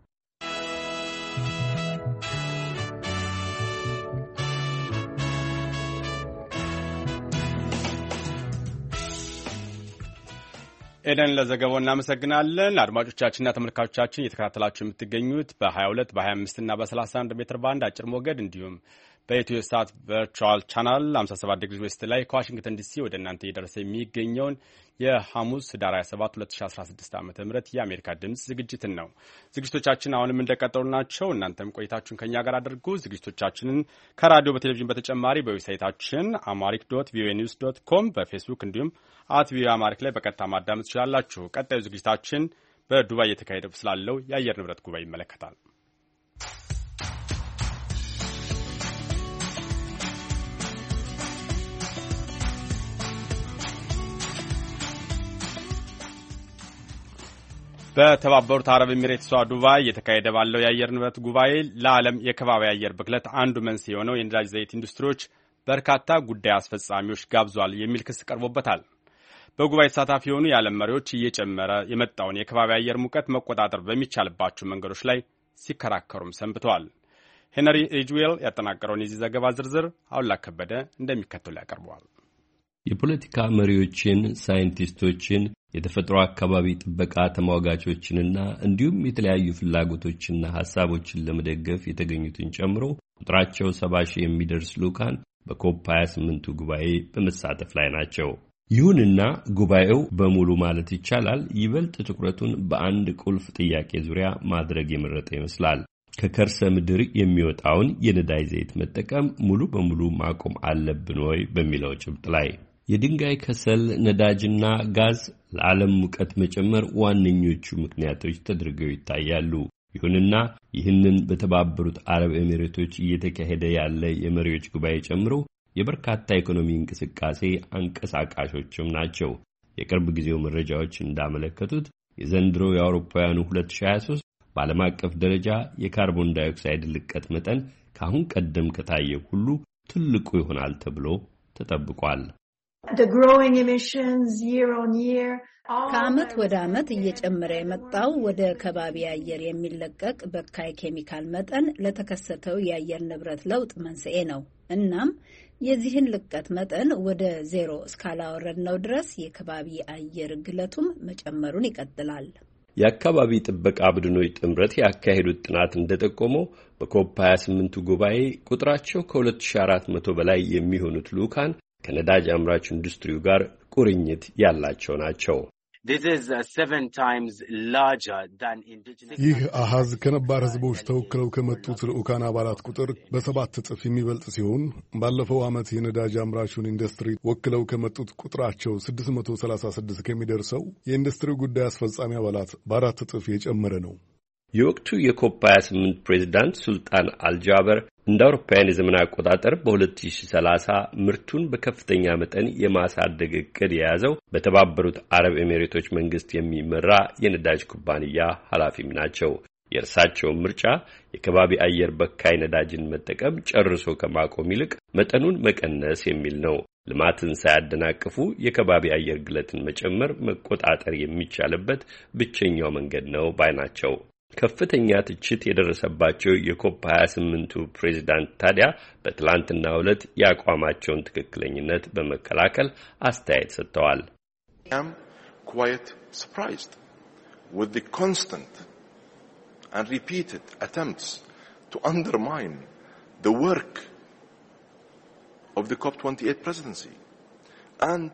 ኤደን ለዘገባው እናመሰግናለን። አድማጮቻችንና ተመልካቾቻችን እየተከታተላችሁ የምትገኙት በ22 በ25 እና በ31 ሜትር ባንድ አጭር ሞገድ እንዲሁም በኢትዮ ሳት ቨርቹዋል ቻናል ሃምሳ ሰባት ዲግሪ ዌስት ላይ ከዋሽንግተን ዲሲ ወደ እናንተ እየደረሰ የሚገኘውን የሐሙስ ህዳር ሃያ ሰባት ሁለት ሺህ አስራ ስድስት ዓ.ም የአሜሪካ ድምጽ ዝግጅትን ነው። ዝግጅቶቻችን አሁንም እንደቀጠሉ ናቸው። እናንተም ቆይታችሁን ከኛ ጋር አድርጉ። ዝግጅቶቻችንን ከራዲዮ በቴሌቪዥን በተጨማሪ በዌብሳይታችን አማሪክ ዶት ቪኦኤ ኒውስ ዶት ኮም በፌስቡክ እንዲሁም አት ቪኦኤ አማሪክ ላይ በቀጥታ ማዳመጥ ትችላላችሁ። ቀጣዩ ዝግጅታችን በዱባይ እየተካሄደ ስላለው የአየር ንብረት ጉባኤ ይመለከታል። በተባበሩት አረብ ኤሚሬትሷ ዱባይ እየተካሄደ ባለው የአየር ንብረት ጉባኤ ለዓለም የከባቢ አየር ብክለት አንዱ መንስኤ የሆነው የነዳጅ ዘይት ኢንዱስትሪዎች በርካታ ጉዳይ አስፈጻሚዎች ጋብዟል የሚል ክስ ቀርቦበታል። በጉባኤ ተሳታፊ የሆኑ የዓለም መሪዎች እየጨመረ የመጣውን የከባቢ አየር ሙቀት መቆጣጠር በሚቻልባቸው መንገዶች ላይ ሲከራከሩም ሰንብተዋል። ሄንሪ ኤጅዌል ያጠናቀረውን የዚህ ዘገባ ዝርዝር አውላ ከበደ እንደሚከተሉ ያቀርበዋል። የፖለቲካ መሪዎችን፣ ሳይንቲስቶችን፣ የተፈጥሮ አካባቢ ጥበቃ ተሟጋቾችንና እንዲሁም የተለያዩ ፍላጎቶችና ሐሳቦችን ለመደገፍ የተገኙትን ጨምሮ ቁጥራቸው ሰባ ሺህ የሚደርስ ልኡካን በኮፕ ሃያ ስምንቱ ጉባኤ በመሳተፍ ላይ ናቸው። ይሁንና ጉባኤው በሙሉ ማለት ይቻላል ይበልጥ ትኩረቱን በአንድ ቁልፍ ጥያቄ ዙሪያ ማድረግ የመረጠ ይመስላል። ከከርሰ ምድር የሚወጣውን የነዳጅ ዘይት መጠቀም ሙሉ በሙሉ ማቆም አለብን ወይ በሚለው ጭብጥ ላይ የድንጋይ ከሰል፣ ነዳጅና ጋዝ ለዓለም ሙቀት መጨመር ዋነኞቹ ምክንያቶች ተደርገው ይታያሉ። ይሁንና ይህንን በተባበሩት አረብ ኤሚሬቶች እየተካሄደ ያለ የመሪዎች ጉባኤ ጨምሮ የበርካታ ኢኮኖሚ እንቅስቃሴ አንቀሳቃሾችም ናቸው። የቅርብ ጊዜው መረጃዎች እንዳመለከቱት የዘንድሮ የአውሮፓውያኑ ሁለት ሺህ ሃያ ሶስት በዓለም አቀፍ ደረጃ የካርቦን ዳይኦክሳይድ ልቀት መጠን ከአሁን ቀደም ከታየው ሁሉ ትልቁ ይሆናል ተብሎ ተጠብቋል። ከዓመት ወደ ዓመት እየጨመረ የመጣው ወደ ከባቢ አየር የሚለቀቅ በካይ ኬሚካል መጠን ለተከሰተው የአየር ንብረት ለውጥ መንስኤ ነው። እናም የዚህን ልቀት መጠን ወደ ዜሮ እስካላወረድነው ድረስ የከባቢ አየር ግለቱም መጨመሩን ይቀጥላል። የአካባቢ ጥበቃ ቡድኖች ጥምረት ያካሄዱት ጥናት እንደጠቆመው በኮፕ ሃያ ስምንቱ ጉባኤ ቁጥራቸው ከሁለት ሺህ አራት መቶ በላይ የሚሆኑት ልኡካን ከነዳጅ አምራች ኢንዱስትሪው ጋር ቁርኝት ያላቸው ናቸው። ይህ አሃዝ ከነባር ሕዝቦች ተወክለው ከመጡት ልኡካን አባላት ቁጥር በሰባት እጥፍ የሚበልጥ ሲሆን ባለፈው ዓመት የነዳጅ አምራቹን ኢንዱስትሪ ወክለው ከመጡት ቁጥራቸው ስድስት መቶ ሰላሳ ስድስት ከሚደርሰው የኢንዱስትሪው ጉዳይ አስፈጻሚ አባላት በአራት እጥፍ የጨመረ ነው። የወቅቱ የኮፕ ሃያ ስምንት ፕሬዝዳንት ሱልጣን አልጃበር እንደ አውሮፓውያን የዘመን አቆጣጠር በሁለት ሺህ ሰላሳ ምርቱን በከፍተኛ መጠን የማሳደግ እቅድ የያዘው በተባበሩት አረብ ኤሚሬቶች መንግስት የሚመራ የነዳጅ ኩባንያ ኃላፊም ናቸው። የእርሳቸው ምርጫ የከባቢ አየር በካይ ነዳጅን መጠቀም ጨርሶ ከማቆም ይልቅ መጠኑን መቀነስ የሚል ነው። ልማትን ሳያደናቅፉ የከባቢ አየር ግለትን መጨመር መቆጣጠር የሚቻልበት ብቸኛው መንገድ ነው ባይ ናቸው። ከፍተኛ ትችት የደረሰባቸው የኮፕ ሃያ ስምንቱ ፕሬዝዳንት ታዲያ በትላንትናው ዕለት የአቋማቸውን ትክክለኝነት በመከላከል አስተያየት ሰጥተዋል። I am quite surprised with the constant and repeated attempts to undermine the work of the COP twenty-eight presidency and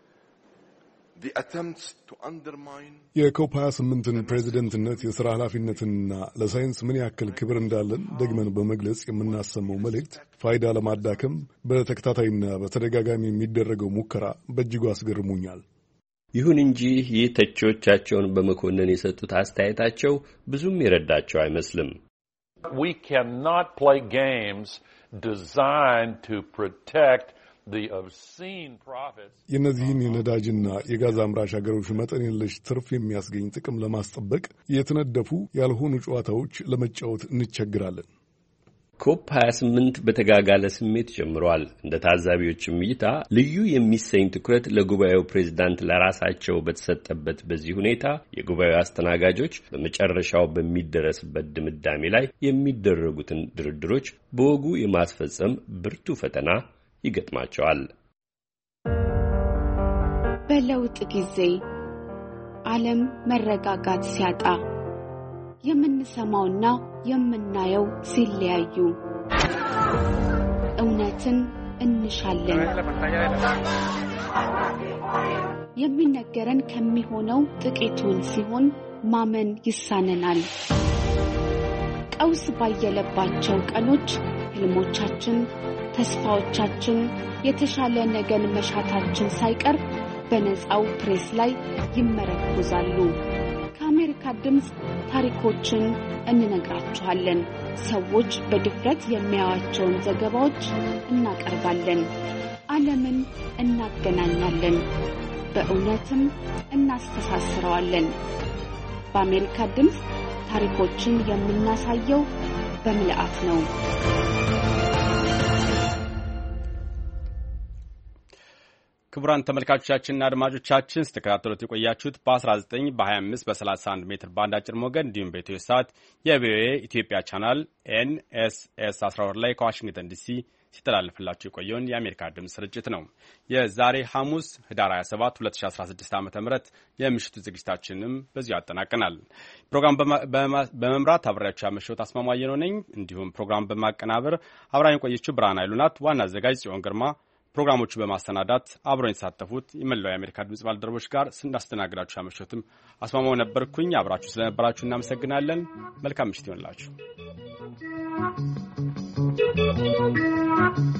የኮፕ ሃያ ስምንትን ፕሬዚደንትነት የሥራ ኃላፊነትንና ለሳይንስ ምን ያክል ክብር እንዳለን ደግመን በመግለጽ የምናሰማው መልእክት ፋይዳ ለማዳከም በተከታታይና በተደጋጋሚ የሚደረገው ሙከራ በእጅጉ አስገርሙኛል። ይሁን እንጂ ይህ ተቺዎቻቸውን በመኮነን የሰጡት አስተያየታቸው ብዙም የረዳቸው አይመስልም። We cannot play games designed to protect የእነዚህን የነዳጅና የጋዝ አምራች ሀገሮች መጠን የለሽ ትርፍ የሚያስገኝ ጥቅም ለማስጠበቅ የተነደፉ ያልሆኑ ጨዋታዎች ለመጫወት እንቸግራለን። ኮፕ ሃያ ስምንት በተጋጋለ ስሜት ጀምሯል። እንደ ታዛቢዎችም እይታ ልዩ የሚሰኝ ትኩረት ለጉባኤው ፕሬዝዳንት ለራሳቸው በተሰጠበት በዚህ ሁኔታ የጉባኤው አስተናጋጆች በመጨረሻው በሚደረስበት ድምዳሜ ላይ የሚደረጉትን ድርድሮች በወጉ የማስፈጸም ብርቱ ፈተና ይገጥማቸዋል። በለውጥ ጊዜ ዓለም መረጋጋት ሲያጣ የምንሰማውና የምናየው ሲለያዩ እውነትን እንሻለን። የሚነገረን ከሚሆነው ጥቂቱን ሲሆን ማመን ይሳነናል። ቀውስ ባየለባቸው ቀኖች ህልሞቻችን፣ ተስፋዎቻችን፣ የተሻለ ነገን መሻታችን ሳይቀር በነፃው ፕሬስ ላይ ይመረኮዛሉ። ከአሜሪካ ድምፅ ታሪኮችን እንነግራችኋለን። ሰዎች በድፍረት የሚያዩዋቸውን ዘገባዎች እናቀርባለን። ዓለምን እናገናኛለን፣ በእውነትም እናስተሳስረዋለን። በአሜሪካ ድምፅ ታሪኮችን የምናሳየው በምልአት ነው። ክቡራን ተመልካቾቻችንና አድማጮቻችን ስትከታተሉት የቆያችሁት በ19 በ25 በ31 ሜትር ባንድ አጭር ሞገድ እንዲሁም በኢትዮ ሳት የቪኦኤ ኢትዮጵያ ቻናል ኤንኤስኤስ አስራ ሁለት ላይ ከዋሽንግተን ዲሲ ሲተላለፍላችሁ የቆየውን የአሜሪካ ድምፅ ስርጭት ነው። የዛሬ ሐሙስ ህዳር ሃያ ሰባት ሁለት ሺህ አስራ ስድስት ዓ.ም የምሽቱ ዝግጅታችንንም በዚሁ አጠናቀናል። ፕሮግራም በመምራት አብሬያችሁ ያመሸሁት አስማማየ ነው ነኝ። እንዲሁም ፕሮግራም በማቀናበር አብራኝ ቆየችው ብርሃን ኃይሉ ናት። ዋና አዘጋጅ ጽዮን ግርማ፣ ፕሮግራሞቹ በማሰናዳት አብረን የተሳተፉት የመላው የአሜሪካ ድምፅ ባልደረቦች ጋር ስናስተናግዳችሁ ያመሸሁትም አስማማው ነበርኩኝ። አብራችሁ ስለነበራችሁ እናመሰግናለን። መልካም ምሽት ይሆንላችሁ።